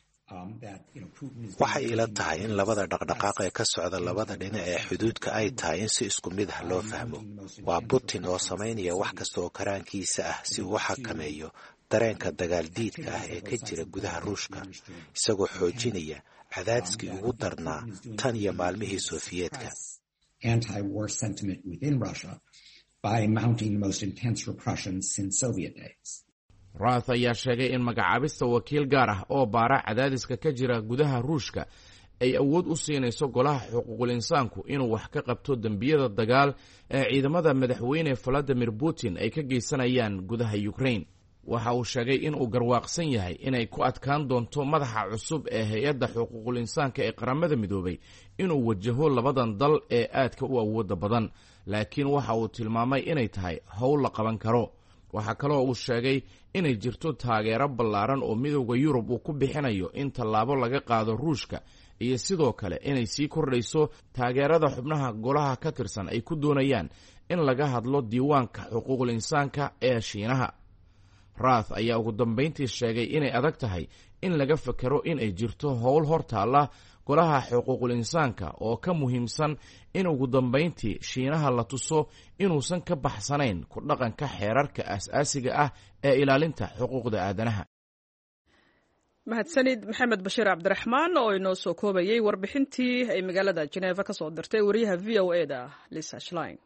D: waxay ila tahay in labada dhaqdhaqaaq ee ka socda labada dhinac ee xuduudka ay tahay in si isku mid ah loo fahmo. waa Putin oo samaynaya wax kasta oo karaankiisa ah si uu u xakameeyo dareenka dagaal diidka ah ee ka jira gudaha Ruushka, isagoo xoojinaya cadaadiskii ugu darnaa tan iyo maalmihii Sofiyeedka.
C: Anti-war sentiment within Russia by mounting the most intense repression since Soviet days.
L: Rath ayaa sheegay in magacaabista wakiil gaar ah oo baara cadaadiska ka jira gudaha Ruushka ay awood u siinayso golaha xuquuqul insaanku inuu wax ka qabto dembiyada dagaal ee ciidamada madaxweyne Vladimir Putin ay ka geysanayaan gudaha Ukraine. waxa uu sheegay in uu garwaaqsan yahay inay ku adkaan doonto madaxa cusub ee hay-adda xuquuqul insaanka ee qaramada midoobay inuu wajaho labadan dal ee aadka u awooda badan, laakiin waxa uu tilmaamay inay tahay howl la qaban karo. waxaa kaloo uu sheegay inay jirto taageero ballaaran oo midowda Yurub uu ku bixinayo in tallaabo laga qaado Ruushka, iyo sidoo kale inay sii kordhayso taageerada xubnaha golaha ka tirsan ay ku doonayaan in laga hadlo diiwaanka xuquuqul insaanka ee Shiinaha. Rath ayaa ugu dambayntii sheegay inay adag tahay in laga fakero in ay jirto howl hortaalla golaha xuquuqul insaanka oo ka muhiimsan in ugu dambayntii Shiinaha la tuso inuusan ka baxsanayn ku dhaqanka xeerarka aasaasiga ah ee ilaalinta xuquuqda aadanaha.
A: mahadsanid maxamed bashiir cabdiraxmaan oo inoo soo koobayay warbixintii ay magaalada Geneva ka soo dirtay wariyaha V O A da Lisa Schlein.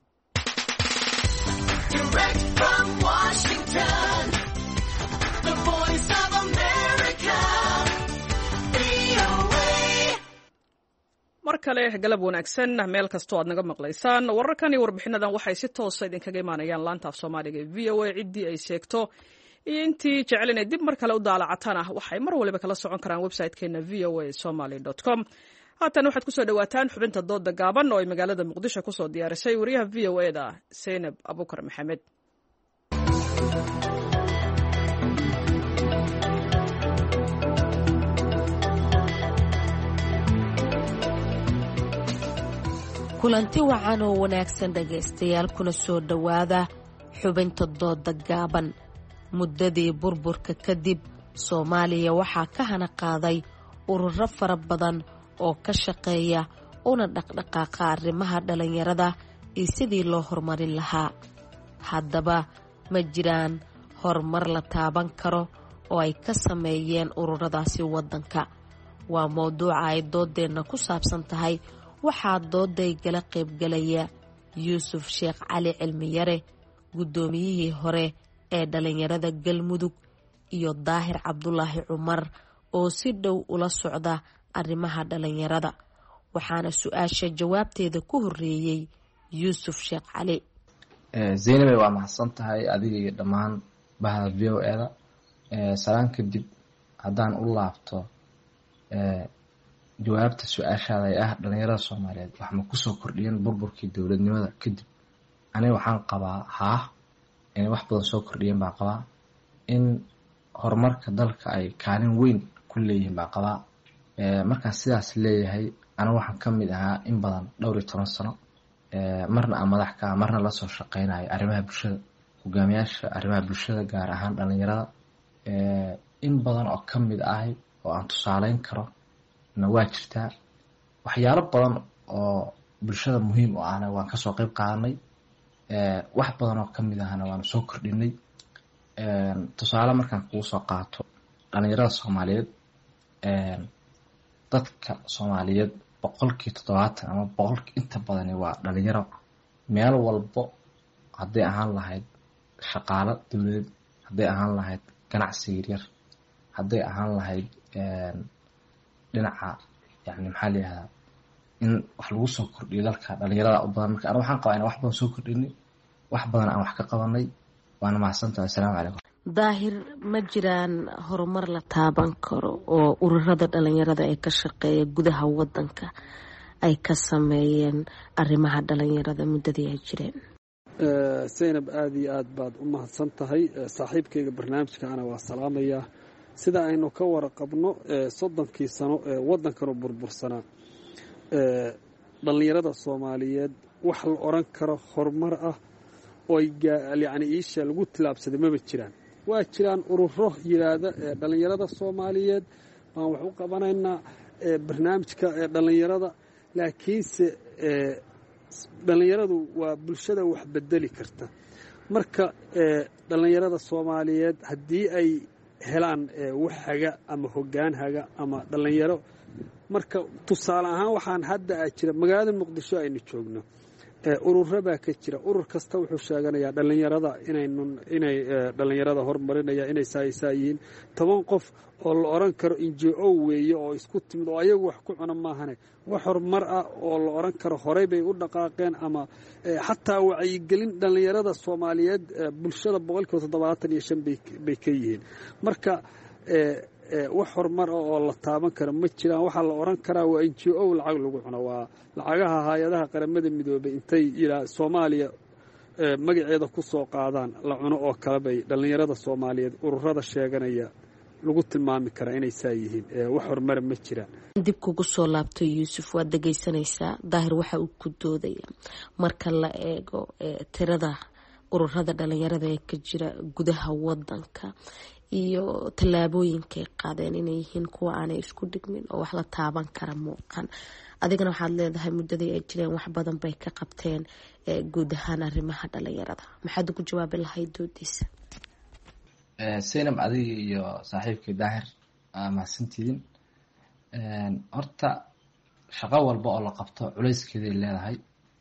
A: Direct from Washington, the voice of America, V O A. mar kale galab wanaagsan meel kastoo aad naga maqlaysaan. wararkan iyo warbixinadan waxay si toos ah idinkaga imaanayaan laanta af Soomaaliga ee V O A. ciddii ay sheegto iyo intii jecel inay dib mar kale u daalacatana waxay mar waliba kala socon karaan website-keena v o a somali dot com. haatan waxaad ku soo dhawaataan xubinta dooda gaaban oo ay magaalada Muqdisho ku soo diyaarisay wariyaha V O A da Zainab Abukar Maxamed.
M: kulanti wacan oo wanaagsan dhagaystayaal, kuna soo dhowaada xubinta dooda gaaban. muddadii burburka kadib Soomaaliya waxaa ka hana qaaday ururo fara badan oo ka shaqeeya una dhaqdhaqaaqa arrimaha dhalinyarada iyo sidii loo horumarin lahaa. haddaba ma jiraan horumar la taaban karo oo ay ka sameeyeen ururadaasi waddanka? waa mowduuca ay doodeenna ku saabsan tahay. waxaa dooday gala qaybgalaya Yuusuf Sheekh Cali Cilmiyare, guddoomiyihii hore ee dhalinyarada Galmudug, iyo Daahir Cabdulaahi Cumar oo si dhow ula socda arrimaha dhalinyarada waxaana su-aasha jawaabteeda ku horeeyey yuusuf sheekh cali.
N: zaynabay waa mahadsan tahay adiga iyo dhammaan bahda v o eda. salaan kadib haddaan u laabto jawaabta su-aashaada ee ah dhalinyarada soomaaliyeed wax ma kusoo kordhiyeen burburkii dowladnimada kadib, aniga waxaan qabaa haa inay wax badan soo kordhiyeen baan qabaa, in horumarka dalka ay kaalin weyn ku leeyihiin baan qabaa. markaan sidaas leeyahay aniga waxaan ka mid ahaa in badan dhowr iyo toban sano marna aan madax ka ah marna lasoo shaqeynayo arrimaha bulshada, hogaamiyaasha arrimaha bulshada gaar ahaan dhalinyarada. in badan oo ka mid ahay oo aan tusaaleyn karo na waa jirtaa. waxyaalo badan oo bulshada muhiim u ahna waan kasoo qeyb qaadanay, wax badan oo ka mid ahna waanu soo kordhinay. tusaale markaan kugu soo qaato dhalinyarada soomaaliyeed, dadka soomaaliyeed boqolkii toddobaatan ama boqolkii inta badani waa dhalinyaro. meel walbo hadday ahaan lahayd shaqaalo dowladeed, hadday ahaan lahayd ganacsi yaryar, hadday ahaan lahayd dhinaca yani maxaa layihahdaa in wax lagu soo kordhiyo dalka dhalinyarada u badan. marka aniga waxaan qabaa in wax badan soo kordhinay, wax badan aan wax ka qabanay. waana mahadsantahay. assalaamu calaykum.
M: daahir, ma jiraan horumar la taaban karo oo ururada dhalinyarada ee ka shaqeeya gudaha wadanka ay ka sameeyeen arrimaha dhalinyarada muddadii ay jireen?
O: zaynab aada iyo aad baad u mahadsan tahay. saaxiibkayga barnaamijkaana waa salaamayaa. sida aynu ka waraqabno soddonkii sano ee waddankanu burbursanaa, dhalinyarada soomaaliyeed wax la odhan karo horumar ah oo yani iisha lagu tilaabsaday maba jiraan. waa jiraan ururo yidhaahda dhalinyarada soomaaliyeed baan wax u qabanaynaa barnaamijka dhalinyarada, laakiinse dhalinyaradu waa bulshada wax bedeli karta. marka dhalinyarada soomaaliyeed haddii ay helaan wax haga ama hoggaan haga ama dhalinyaro, marka tusaale ahaan waxaan hadda a jira magaalada muqdisho aynu joogno, ururo baa ka jira. urur kasta wuxuu sheeganayaa dhalinyarada inay dhalinyarada horumarinaya, inay saaysaa yihiin. toban qof oo la oran karo n j o weeye oo isku timid oo ayagu wax ku cuna maahane wax horumar ah oo la oran karo horey bay u dhaqaaqeen, ama xataa wacyigelin dhalinyarada soomaaliyeed bulshada boqolkiiba toddobaatan iyo shan bay ka yihiin. marka wax horumar ah oo la taaban karo ma jiraan. waxaa la oran karaa waa n j o lacag lagu cuno, waa lacagaha hay-adaha qaramada midoobay intay yidhaa soomaaliya magaceeda ku soo qaadaan la cuno oo kale bay dhalinyarada soomaaliyeed ururada sheeganaya lagu tilmaami karaa inay saa yihiin. wax horumara ma jiraan.
M: dib kugu soo laabto yuusuf, waad dhegaysanaysaa. daahir waxa uu ku doodaya marka la eego tirada ururada dhalinyarada ee ka jira gudaha wadanka iyo tallaabooyinkay qaadeen inay yihiin kuwa aanay isku dhigmin oo wax la taaban kara muuqan. adigana waxaad leedahay muddadii ay jireen wax badan bay ka qabteen guud ahaan arrimaha dhalinyarada. maxaad ugu jawaabi lahayd doodiisa?
N: zaynab, adiga iyo saaxiibkii daahir mahadsantihiin. horta shaqo walba oo la qabto culayskeeday leedahay.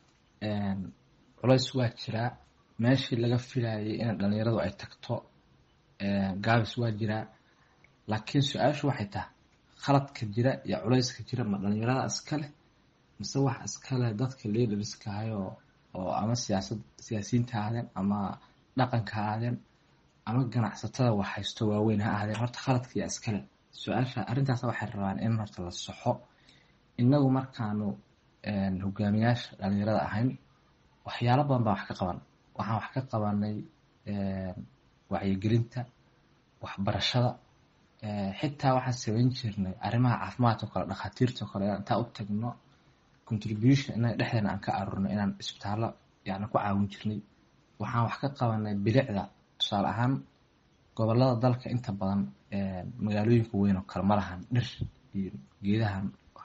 N: culays waa jiraa. meeshii laga filayay in dhalinyaradu ay tagto gaabis waa jiraa. laakiin su-aashu waxay tahay khaladka jira iyo culayska jira ma dhalinyarada iskale mise wax iskale dadka leaderska hayo oo ama siyaasad siyaasiyiinta ahaadeen ama dhaqanka ahaadeen ama ganacsatada wax haysto waaweyn ha ahaadeen. horta khaladka iyo iskale su-aasha arrintaas waxay rabaan in horta la saxo. inagu markaanu hogaamiyaasha dhalinyarada ahayn waxyaalo badan baa wax ka qaban. waxaan wax ka qabanay wacyigelinta, waxbarashada, xitaa waxaan samayn jirnay arrimaha caafimaadka oo kale, dhakhaatiirta oo kale intaan u tagno contribution inaga dhexdeena aan ka aruurno inaan isbitaallo yani ku caawin jirnay. waxaan wax ka qabanay bilicda. tusaale ahaan gobolada dalka inta badan magaalooyinka weyn oo kale ma lahan dhir iyo geedahan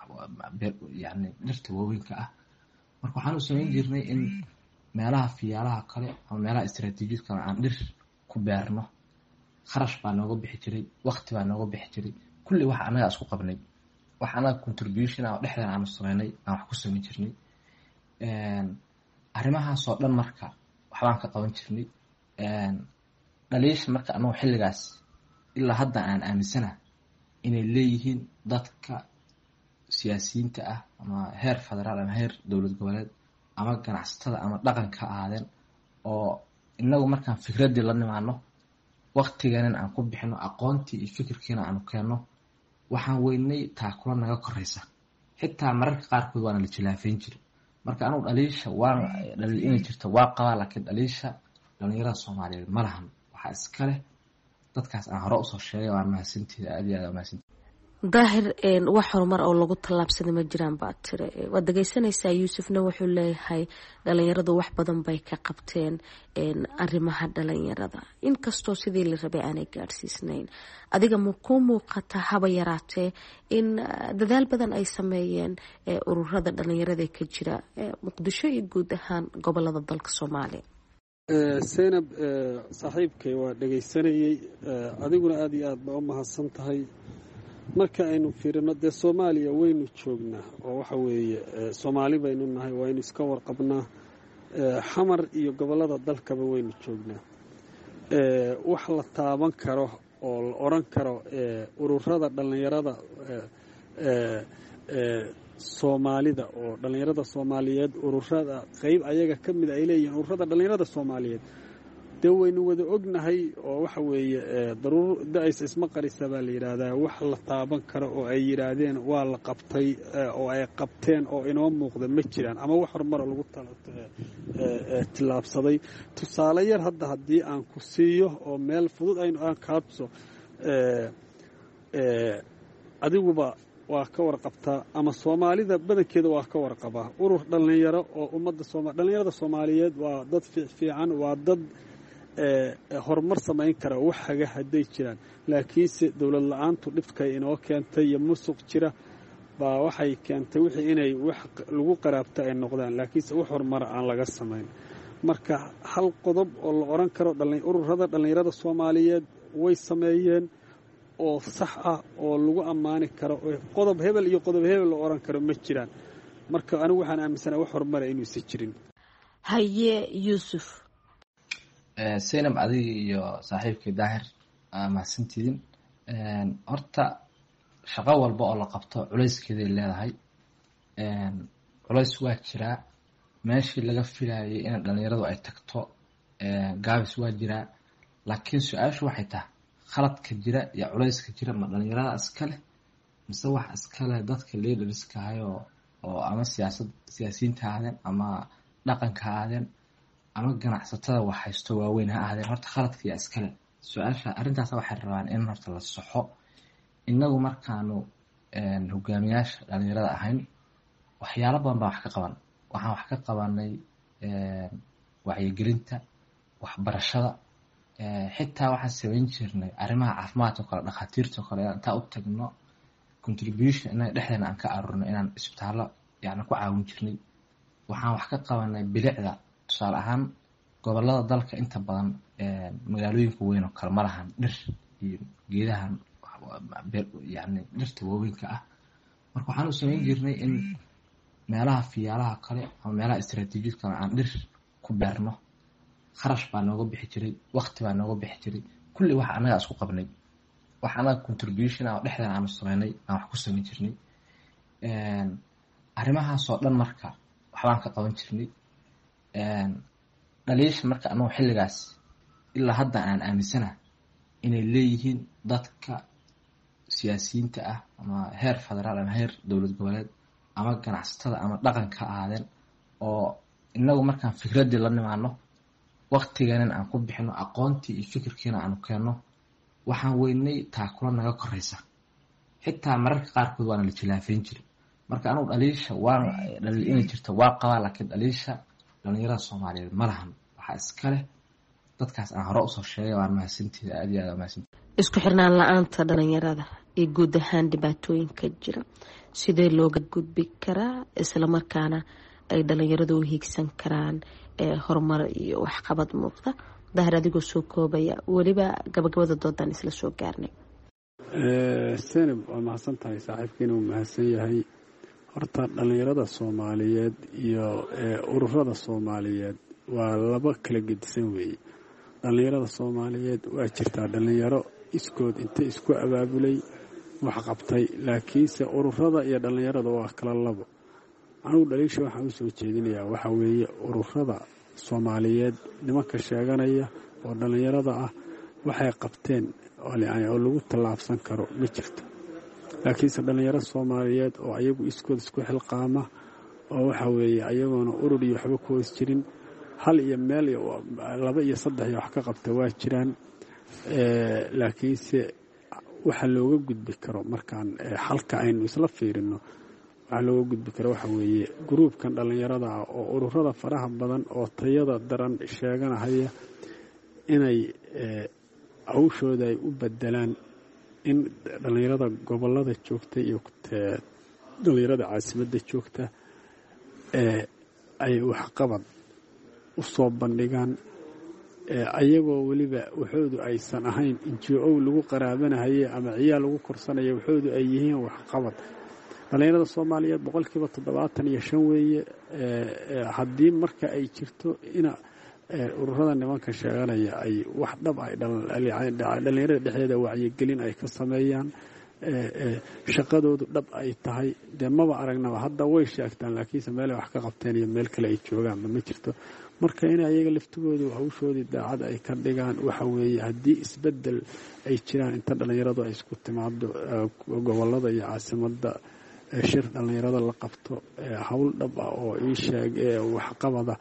N: yani dhirta waaweynka ah. marka waxaan u samayn jirnay in meelaha fiyaalaha kale ama meelaha istaraatiijiyad kale aan dhir ku beerno. kharash baa nooga bixi jiray, waqti baa nooga bixi jiray. kulli wax anaga isku qabnay, wax anaga contribution ah oo dhexdeena aanu samaynay aan wax ku samayn jirnay. arrimahaasoo dhan marka waxbaan ka qaban jirnay. dhaliisha marka anagu xilligaas ilaa hadda aan aaminsana inay leeyihiin dadka siyaasiyiinta ah ama heer federaal ama heer dowlad goboleed ama ganacsatada ama dhaqanka aadeen oo inagu markaan fikraddii la nimaano waqtiganan aan ku bixino aqoontii iyo fikirkiina aanu keenno waxaan weynay taakula naga koraysa xitaa mararka qaarkood waana la jilaafayn jiray marka anugu dhaliisha waan dhaliil inay jirto waa qabaa laakiin dhaliisha dhalinyarada soomaaliyeed ma lahan waxaa iska leh dadkaas aan hore usoo sheegay waan mahadsantiida aad iyo aad mahadsantiida
M: daahir wax horumar oo lagu tallaabsaday ma jiraan baad tiri waad dhegaysanaysaa yuusufna wuxuu leeyahay dhalinyaradu wax badan bay ka qabteen arrimaha dhalinyarada inkastoo sidii la rabay aanay gaadhsiisnayn adiga ma kuu muuqata haba yaraatee in dadaal badan ay sameeyeen ururada dhalinyarada ka jira muqdisho iyo guud ahaan gobolada dalka soomaaliya
O: zaynab saaxiibkay waa dhegaysanayey adiguna aada iyo aad baa u mahadsan tahay marka aynu fiirino dee soomaaliya waynu joognaa oo waxa weeye soomaali baynu nahay waynu iska warqabnaa xamar iyo gobollada dalkaba waynu joognaa wax la taaban karo oo la odhan karo ururada dhallinyarada soomaalida oo dhallinyarada soomaaliyeed ururada qayb ayaga ka mida ay leeyihiin ururada dhallinyarada soomaaliyeed dee waynu wada ognahay oo waxa weeye daruur da-ays isma qarisa baa la yidhaahdaa wax la taaban karo oo ay yidhaahdeen waa la qabtay oo ay qabteen oo inoo muuqda ma jiraan ama wax horumaro lagu tillaabsaday tusaale yar hadda haddii aan ku siiyo oo meel fudud aynu aan kaabso adiguba waa ka warqabtaa ama soomaalida badankeeda waa ka warqabaa urur dhallinyaro oo ummadda sooma dhallinyarada soomaaliyeed waa dad fiican waa dad horumar samayn kara wax haga hadday jiraan laakiinse dowlad la-aantu dhibkay inoo keentay iyo musuq jira baa waxay keentay wixii inay wax lagu qaraabta ay noqdaan laakiinse wax horumara aan laga samayn marka hal qodob oo la odhan karo ururada dhallinyarada soomaaliyeed way sameeyeen oo sax ah oo lagu ammaani karo qodob hebel iyo qodob hebel la odhan karo ma jiraan marka anigu waxaan aaminsanahay wax horumara inuusan jirin
M: haye yuusuf
N: zaynab adiga iyo saaxiibkii daahir mahadsantiidin horta shaqo walba oo la qabto culayskeeday leedahay culays waa jiraa meeshii laga filayay in dhalinyaradu ay tagto gaabis waa jiraa laakiin su-aashu waxay tahay khaladka jira iyo culayska jira ma dhalinyarada iska leh mise wax iska leh dadka leaderska ahayoo oo ama siyaasad siyaasiyiinta aadeen ama dhaqanka aadeen ama ganacsatada wax haysto waaweyn ha ahdeen horta khaladka yaa iskale su-aasha arrintaas waxay rabaan in horta la saxo inagu markaanu hogaamiyaasha dhalinyarada ahayn waxyaalo badan baa wax ka qaban waxaan wax ka qabanay wacyigelinta waxbarashada xitaa waxaan samayn jirnay arrimaha caafimaadka kale dhakhaatiirta kale inaan intaa u tagno contribution inaga dhexdeena aan ka aruurno inaan isbitaallo yani ku caawin jirnay waxaan wax ka qabanay bilicda tusaale ahaan gobolada dalka inta badan magaalooyinka weyn oo kale ma lahan dhir iyo geedahan yani dhirta waaweynka ah marka waxaan u samayn jirnay in meelaha fiyaalaha kale ama meelaha istaraatiijiyad kale aan dhir ku beerno kharash baa nooga bixi jiray waqti baa nooga bixi jiray kulli wax annaga isku qabnay wax annaga contribution ah oo dhexdeena aanu samaynay aan wax ku samayn jirnay arrimahaasoo dhan marka waxbaan ka qaban jirnay dhaliisha marka anagu xilligaas ilaa hadda aan aaminsana inay leeyihiin dadka siyaasiyiinta ah ama heer federaal ama heer dowlad goboleed ama ganacsatada ama dhaqanka aadeen oo inagu markaan fikraddii la nimaano waqtiganan aan ku bixino aqoontii iyo fikirkiina aanu keenno waxaan weynay taakula naga koraysa xitaa mararka qaarkood waana la jilaafayn jiray marka anugu dhaliisha waan dhaliil inay jirto waa qabaa laakiin dhaliisha dhalinyarada soomaaliyeed ma lahan waxaa iska leh dadkaas aan hore usoo sheegay waan mahadsantiida aad iyo aad mahadsantiida
M: isku xirnaan la-aanta dhalinyarada iyo guud ahaan dhibaatooyinka jira sidee looga gudbi karaa islamarkaana ay dhalinyaradu u hiigsan karaan horumar iyo waxqabad muuqda dahir adigoo soo koobaya weliba gabagabada doodaan isla soo gaarnay
O: senab waa mahadsan tahay saaxiibkiina uu mahadsan yahay horta dhallinyarada soomaaliyeed iyo ururada soomaaliyeed waa laba kala gedisan weeye dhallinyarada soomaaliyeed waa jirtaa dhallinyaro iskood inta isku abaabulay wax qabtay laakiinse ururada iyo dhallinyarada waa kala labo. anigu dhaliisha waxaan u soo jeedinayaa waxaa weeye ururada soomaaliyeed nimanka sheeganaya oo dhallinyarada ah waxay qabteen oo lagu tallaabsan karo ma jirto. laakiinse dhallinyaro soomaaliyeed oo ayagu iskood isku xilqaama oo waxa weeye ayagoona urur iyo waxba ku hoos jirin hal iyo meel laba iyo saddex iyo wax ka qabta waa jiraan. laakiinse waxa looga gudbi karo markaan xalka aynu isla fiirino waxaa looga gudbi karo waxa weeye gruubkan dhallinyarada ah oo ururada faraha badan oo tayada daran sheeganahaya inay hawshooda ay u bedelaan in dhallinyarada gobolada joogta iyo dhallinyarada caasimadda joogta ay waxqabad u soo bandhigaan ayagoo weliba waxoodu aysan ahayn n g o lagu qaraabanahaye ama ciyaal lagu korsanaya waxoodu ay yihiin waxqabad. dhallinyarada soomaaliyeed boqolkiiba toddobaatan iyo shan weeye. haddii marka ay jirto ina ururada nimanka sheeganaya ay wax dhab ay dhallinyarada dhexdeeda wacyigelin ay ka sameeyaan shaqadoodu dhab ay tahay dee maba aragnaba hadda way sheegtaan laakiinse meelay wax ka qabteen iyo meel kale ay joogaanba ma jirto. marka in ayaga laftigoodu hawshoodii daacad ay ka dhigaan waxa weeye haddii isbedel ay jiraan inta dhallinyaradu ay isku timaado gobolada iyo caasimadda shir dhallinyarada la qabto hawl dhab ah oo ii sheeg waxqabada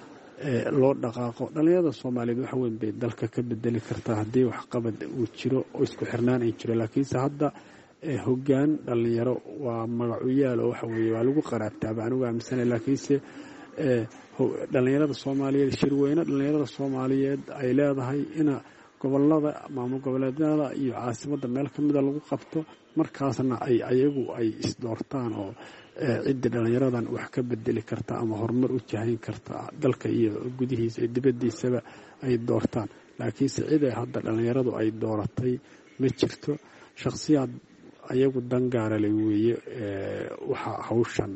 O: loo dhaqaaqo. dhallinyarada soomaaliyeed wax weyn bay dalka ka bedeli kartaa haddii waxqabad uu jiro oo isku xirnaan ay jiro. laakiinse hadda hoggaan dhallinyaro waa magacuyaal oo waxa weeye waa lagu qaraabtaaba anigu aaminsanay. laakiinse dhallinyarada soomaaliyeed shirweyne dhallinyarada soomaaliyeed ay leedahay ina gobolada maamul goboleedyada iyo caasimadda meel ka mida lagu qabto markaasna ay ayagu ay isdoortaan oo cidda dhallinyaradan wax ka bedeli karta ama horumar u jahayn karta dalka iyo gudihiisa iyo dibaddiisaba ay doortaan. laakiinse ciday hadda dhallinyaradu ay dooratay ma jirto. shakhsiyaad ayagu dangaarale weeye waxa hawshan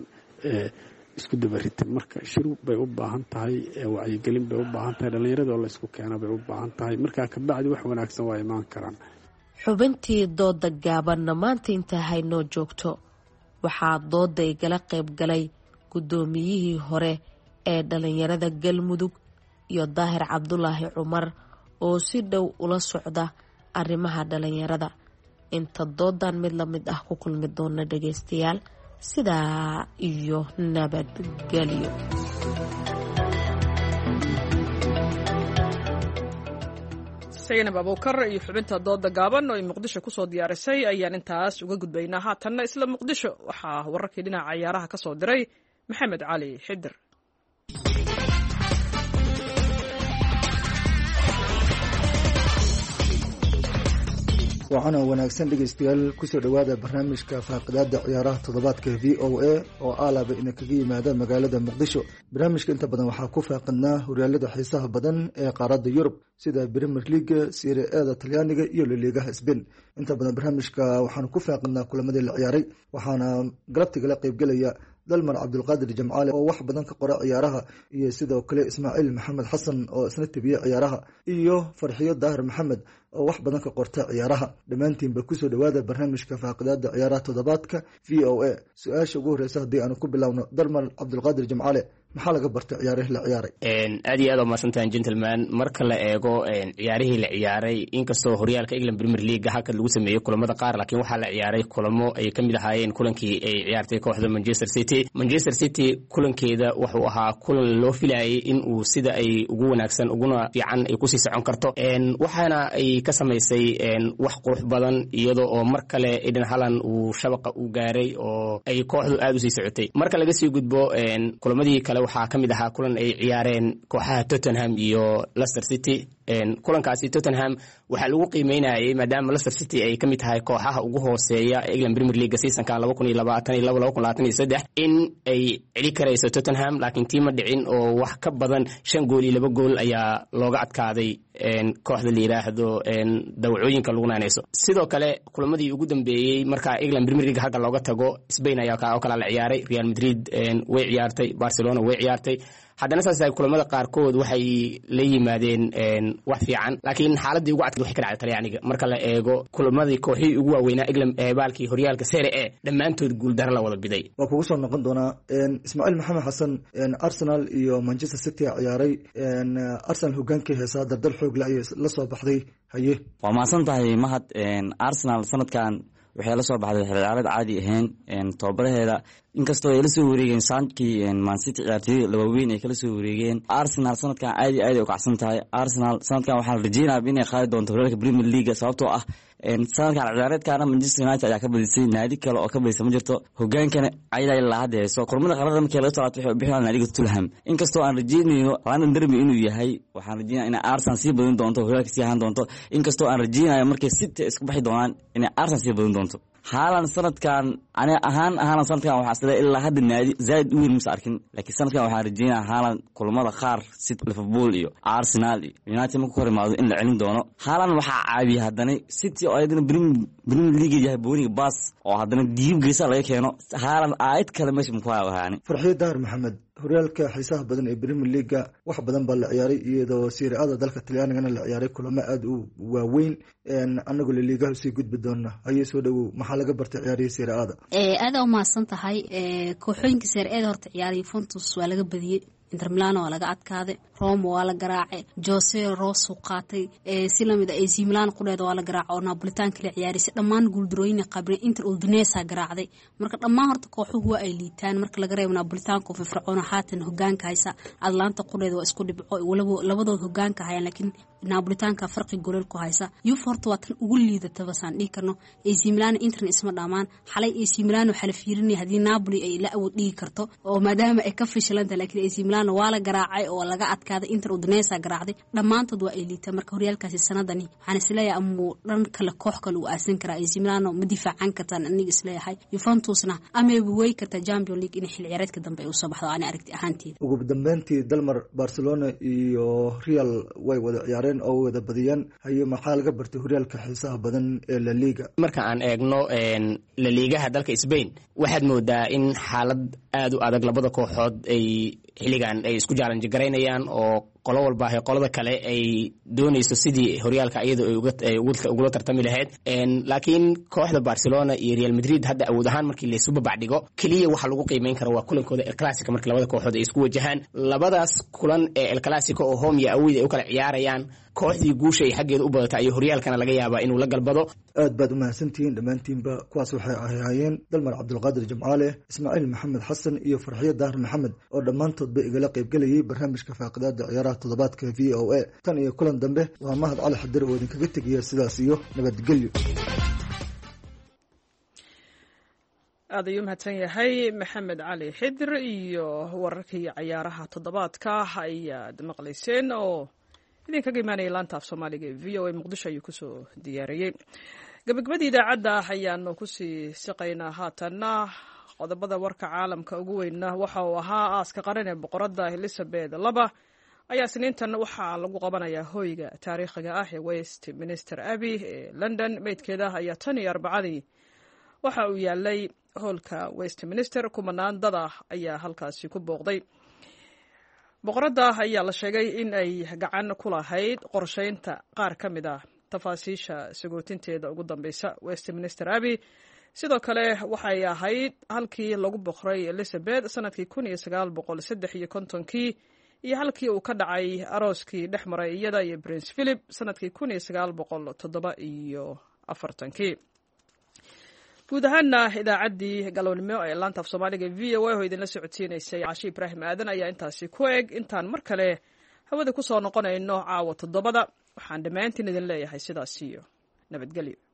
O: isku dabarita. marka shiru bay u baahan tahay wacyigelin bay u baahan tahay dhallinyarada oo la isku keena bay u baahan tahay markaa kabacdi wax wanaagsan waa imaan karaan.
M: xubintii dooda gaabanna maanta intaa haynoo joogto waxaa dooda igala qayb galay guddoomiyihii hore ee dhallinyarada galmudug iyo daahir cabdulaahi cumar oo si dhow ula socda arrimaha dhallinyarada. inta doodan mid la mid ah ku kulmi doona dhagaystayaal sidaa iyo nabadgelyo.
A: saynab abuukar iyo xubinta dooda gaaban oo ay muqdisho kusoo diyaarisay ayaan intaas uga gudbaynaa. haatanna isla muqdisho waxaa wararkii dhinaca ciyaaraha ka soo diray maxamed cali xidir.
P: waxaana wanaagsan dhegaystayaal kusoo dhowaada barnaamijka faaqidaada ciyaaraha toddobaadka v o a oo aalaba ina kaga yimaada magaalada muqdisho. barnaamijka inta badan waxaa ku faaqidnaa horyaalada xiisaha badan ee qaaradda yurub sida premier leaga, serie eeda talyaaniga iyo laliigaha sbain. inta badan barnaamijka waxaanu ku faaqidnaa kulamadii la ciyaaray waxaana galabtigala qaybgelaya dalmar cabdulqaadir jamcaale oo wax badan ka qora ciyaaraha iyo sidoo kale ismaaciil maxamed xasan oo isna tabiye ciyaaraha iyo farxiyo daahir maxamed oo wax badan ka qorta ciyaaraha. dhammaantiinba kusoo dhowaada barnaamijka faaqidaada ciyaaraha toddobaadka v o a. su-aasha ugu horeysa haddii aanu ku bilowno dalmar cabdulqaadir jamcaale maxaa laga bartay ciyaarihii la ciyaaray?
Q: aad iyo aad waa mahadsantahan gentleman. marka la eego ciyaarihii la ciyaaray inkastoo horyaalka england premier league halka lagu sameeyey kulamada qaar laakiin waxaa la ciyaaray kulamo ay ka mid ahaayeen kulankii ay ciyaartay kooxda manchester city. manchester city kulankeeda wuxuu ahaa kulan loo filayay in uu sida ay ugu wanaagsan uguna fiican ay kusii socon karto waxaana ay ka samaysay wax qurux badan iyadoo oo mar kale eden halan uu shabaqa u gaaray oo ay kooxdu aad usii socotay. marka laga sii gudbo kulamadii kale waxaa ka mid ahaa kulan ay ciyaareen kooxaha Tottenham iyo Leicester City. kulankaasi Tottenham waxaa lagu qiimeynayay maadaama Leicester City ay ka mid tahay kooxaha ugu hooseeya ee England Premier League seasonka laba kun iyo labaatan iyo laba laba kun labaatan iyo saddex in ay celi karayso Tottenham laakiin tiima dhicin oo wax ka badan shan gool iyo laba gool ayaa looga adkaaday kooxda la yiraahdo dawcooyinka lagu naanayso. sidoo kale kulamadii ugu dambeeyay marka England Premier League halka looga tago Spain ayaa ka oo kala la ciyaaray. Real Madrid way ciyaartay, Barcelona way ciyaartay, haddana saas ay kulamada qaarkood waxay la yimaadeen wax fiican laakiin xaaladii ugu adkayd waxay ka dhacday Talyaaniga marka la eego kulamadii kooxii ugu waaweynaa England ee baalkii horyaalka Serie A dhammaantood guul daro la wada biday
P: waa kugu soo noqon doonaa Ismaaciil Maxamed Xasan Arsenal iyo Manchester City ciyaaray Arsenal hogaankii heesaa dardar xoog la ay la soo baxday haye
R: waa maasan tahay mahad Arsenal sanadkan waxay la soo baxday xiriirad caadi ahayn tababaraheeda inkastoo ay la soo wareegeen saankii Man City ciyaartooy laba weyn ay kala soo wareegeen Arsenal sanadkan aad iyo aad ay u kacsan tahay Arsenal sanadkan waxaa la rajeynayaa inay qaadi doonto horyaalka Premier League sababtoo ah sanadkan ciyaareedkaana Manchester United ayaa ka badisay naadi kale oo ka badisay ma jirto hogaankana ayada ilaa hadda hayso kulamada qaranka markii laga soo laabtay waxay u bixinayaan naadiga Fulham inkastoo aan rajeynayno London Derby inuu yahay waxaan rajeynayaa in Arsenal sii badin doonto horyaalka sii ahaan doonto inkastoo aan rajeynayo markay City isku baxi doonaan in Arsenal sii badin doonto haalan sanadkan ana ahaan ahaan sanadkan waxa sida ilaa hadda naadi zaid u weyn ma arkin laakiin sanadkan waxa rajeynayaa haalan kulamada qaar City Liverpool iyo Arsenal iyo United ma ku horimaado in la celin doono haalan waxa caabiya hadana City oo ayadana Premier League yahay booniga baas oo hadana diib geesa laga keeno haalan aayad kale meesha ma ku hayaani
P: Farxiyo Daar Maxamed horyaalka xiisaha badan ee Premier League wax badan baa la ciyaaray iyadoo Serie A dalka Talyaaniga la ciyaaray kulamo aad u waaweyn een anagu la liigaha sii gudbi doona ayay soo dhaw maxaa laga bartay ciyaarihii Serie A
S: ee aad u maasan tahay ee kooxooyinka Serie A horta ciyaarihii Juventus waa laga badiyay Inter Milan waa laga adkaaday Roma waa la garaacay Jose Rosso qaatay ee si lamid ah A C Milan qudeed waa la garaacay oo Napolitan kale ciyaarisay dhammaan guuldarooyin qabreen Inter Udinese garaacday marka dhammaan horta kooxuhu waa ay liitaan marka laga reebo Napolitan ko firfircoon haatan hogaanka haysa Atlanta qudeed waa isku dhibco walaba labadood hogaanka hayaan laakiin Napolitanka farqi gool ku haysa Juve horta waa tan ugu liidata basaan dhigi karno A C Milan Inter isma dhamaan xalay A C Milan waxa la fiirinay hadii Napoli ay la awood dhigi karto oo maadaama ay ka fashilanta laakiin A C Milan waa la garaacay oo laga adkaaday Inter Udinese garaacday dhamaantood waa ay liitaan marka horyaalkaasi sanadani waxaan isleeyahay amu dhan kala koox kale u aasan kara A C Milan ma difaacan kartaan aniga isleeyahay Juventusna ama way karta Champions League in xil ciyaareedka dambe ay u soo baxdo aan aragti ahaanteed
P: ugu dambeyntii Dalmar Barcelona iyo Real way wada ciyaareen oo wada badiyaan hayo maxaa laga bartay horyaalka xiisaha badan ee La Liga
Q: marka aan eegno een La Liga dalka Spain waxaad moodaa in xaalad aad u adag labada kooxood ay xiligan ay isku challenge gareynayaan oo qolo walba ay qolada kale ay doonayso sidii horyaalka iyada ay uga uga tartami lahayd een laakiin kooxda Barcelona iyo Real Madrid hadda awood ahaan markii la isugu babacdigo kaliya waxa lagu qiimeyn karo waa kulankooda El Clasico markii labada kooxood ay isku wajahaan labadaas kulan ee El Clasico oo home iyo away ay u kala ciyaarayaan kooxdii guusha ay xageeda u badata iyo horyaalkana laga yaabaa inuu la galbado
P: aad baad u mahadsantihiin dhamaantiinba kuwaas waxay ahaayeen Dalmar Cabdulqaadir Jamcaale Ismaaciil Maxamed Xasan iyo Farxiyo Daar Maxamed oo dhamaantoodba igala qayb galayay barnaamijka faaqadaada ciyaaraha toddobaadka V O A tan iyo kulan dambe waa Mahad Cali Xadir oo idinkaga tagaya sidaas iyo nabadgelyo
A: aad ayuu mahadsan yahay Maxamed Cali Xadir iyo wararkii ciyaaraha toddobaadka ayaad maqlayseen oo idinkaga imaanaya laanta af Soomaaliga ee V O A Muqdisho ayuu ku soo diyaariyay gabagabadii idaacadda ayaanu ku sii siqaynaa haatanna qodobada warka caalamka ugu weynna waxa uu ahaa aaska qaran ee boqoradda Elizabeth laba ayaa isniintan waxaa lagu qabanayaa hoyga taariikhiga ah ee Westminster Abbey ee London meydkeeda ayaa tan iyo arbacadii waxa uu yaalay hoolka Westminster kumanaan dad ah ayaa halkaasi ku booqday boqoradda ayaa la sheegay in ay gacan ku lahayd qorsheynta qaar ka mid ah tafaasiisha sagootinteeda ugu dambeysa Westminster Abbey sidoo kale waxay ahayd halkii lagu boqray Elizabeth sanadkii kun iyo sagaal boqol saddex iyo kontonkii iyo halkii uu ka dhacay arooskii dhexmaray iyada iyo Prince Philip sanadkii kun iyo sagaal boqol toddoba iyo afartankii guud ahaanna idaacaddii galabnimo ee laanta af Soomaaliga V O A oo idinla socodsiinaysay Caashi Ibraahim Aadan ayaa intaasi ku eg intaan mar kale hawada ku soo noqonayno caawa toddobada waxaan dhammaantiin idin leeyahay sidaas iyo nabadgelyo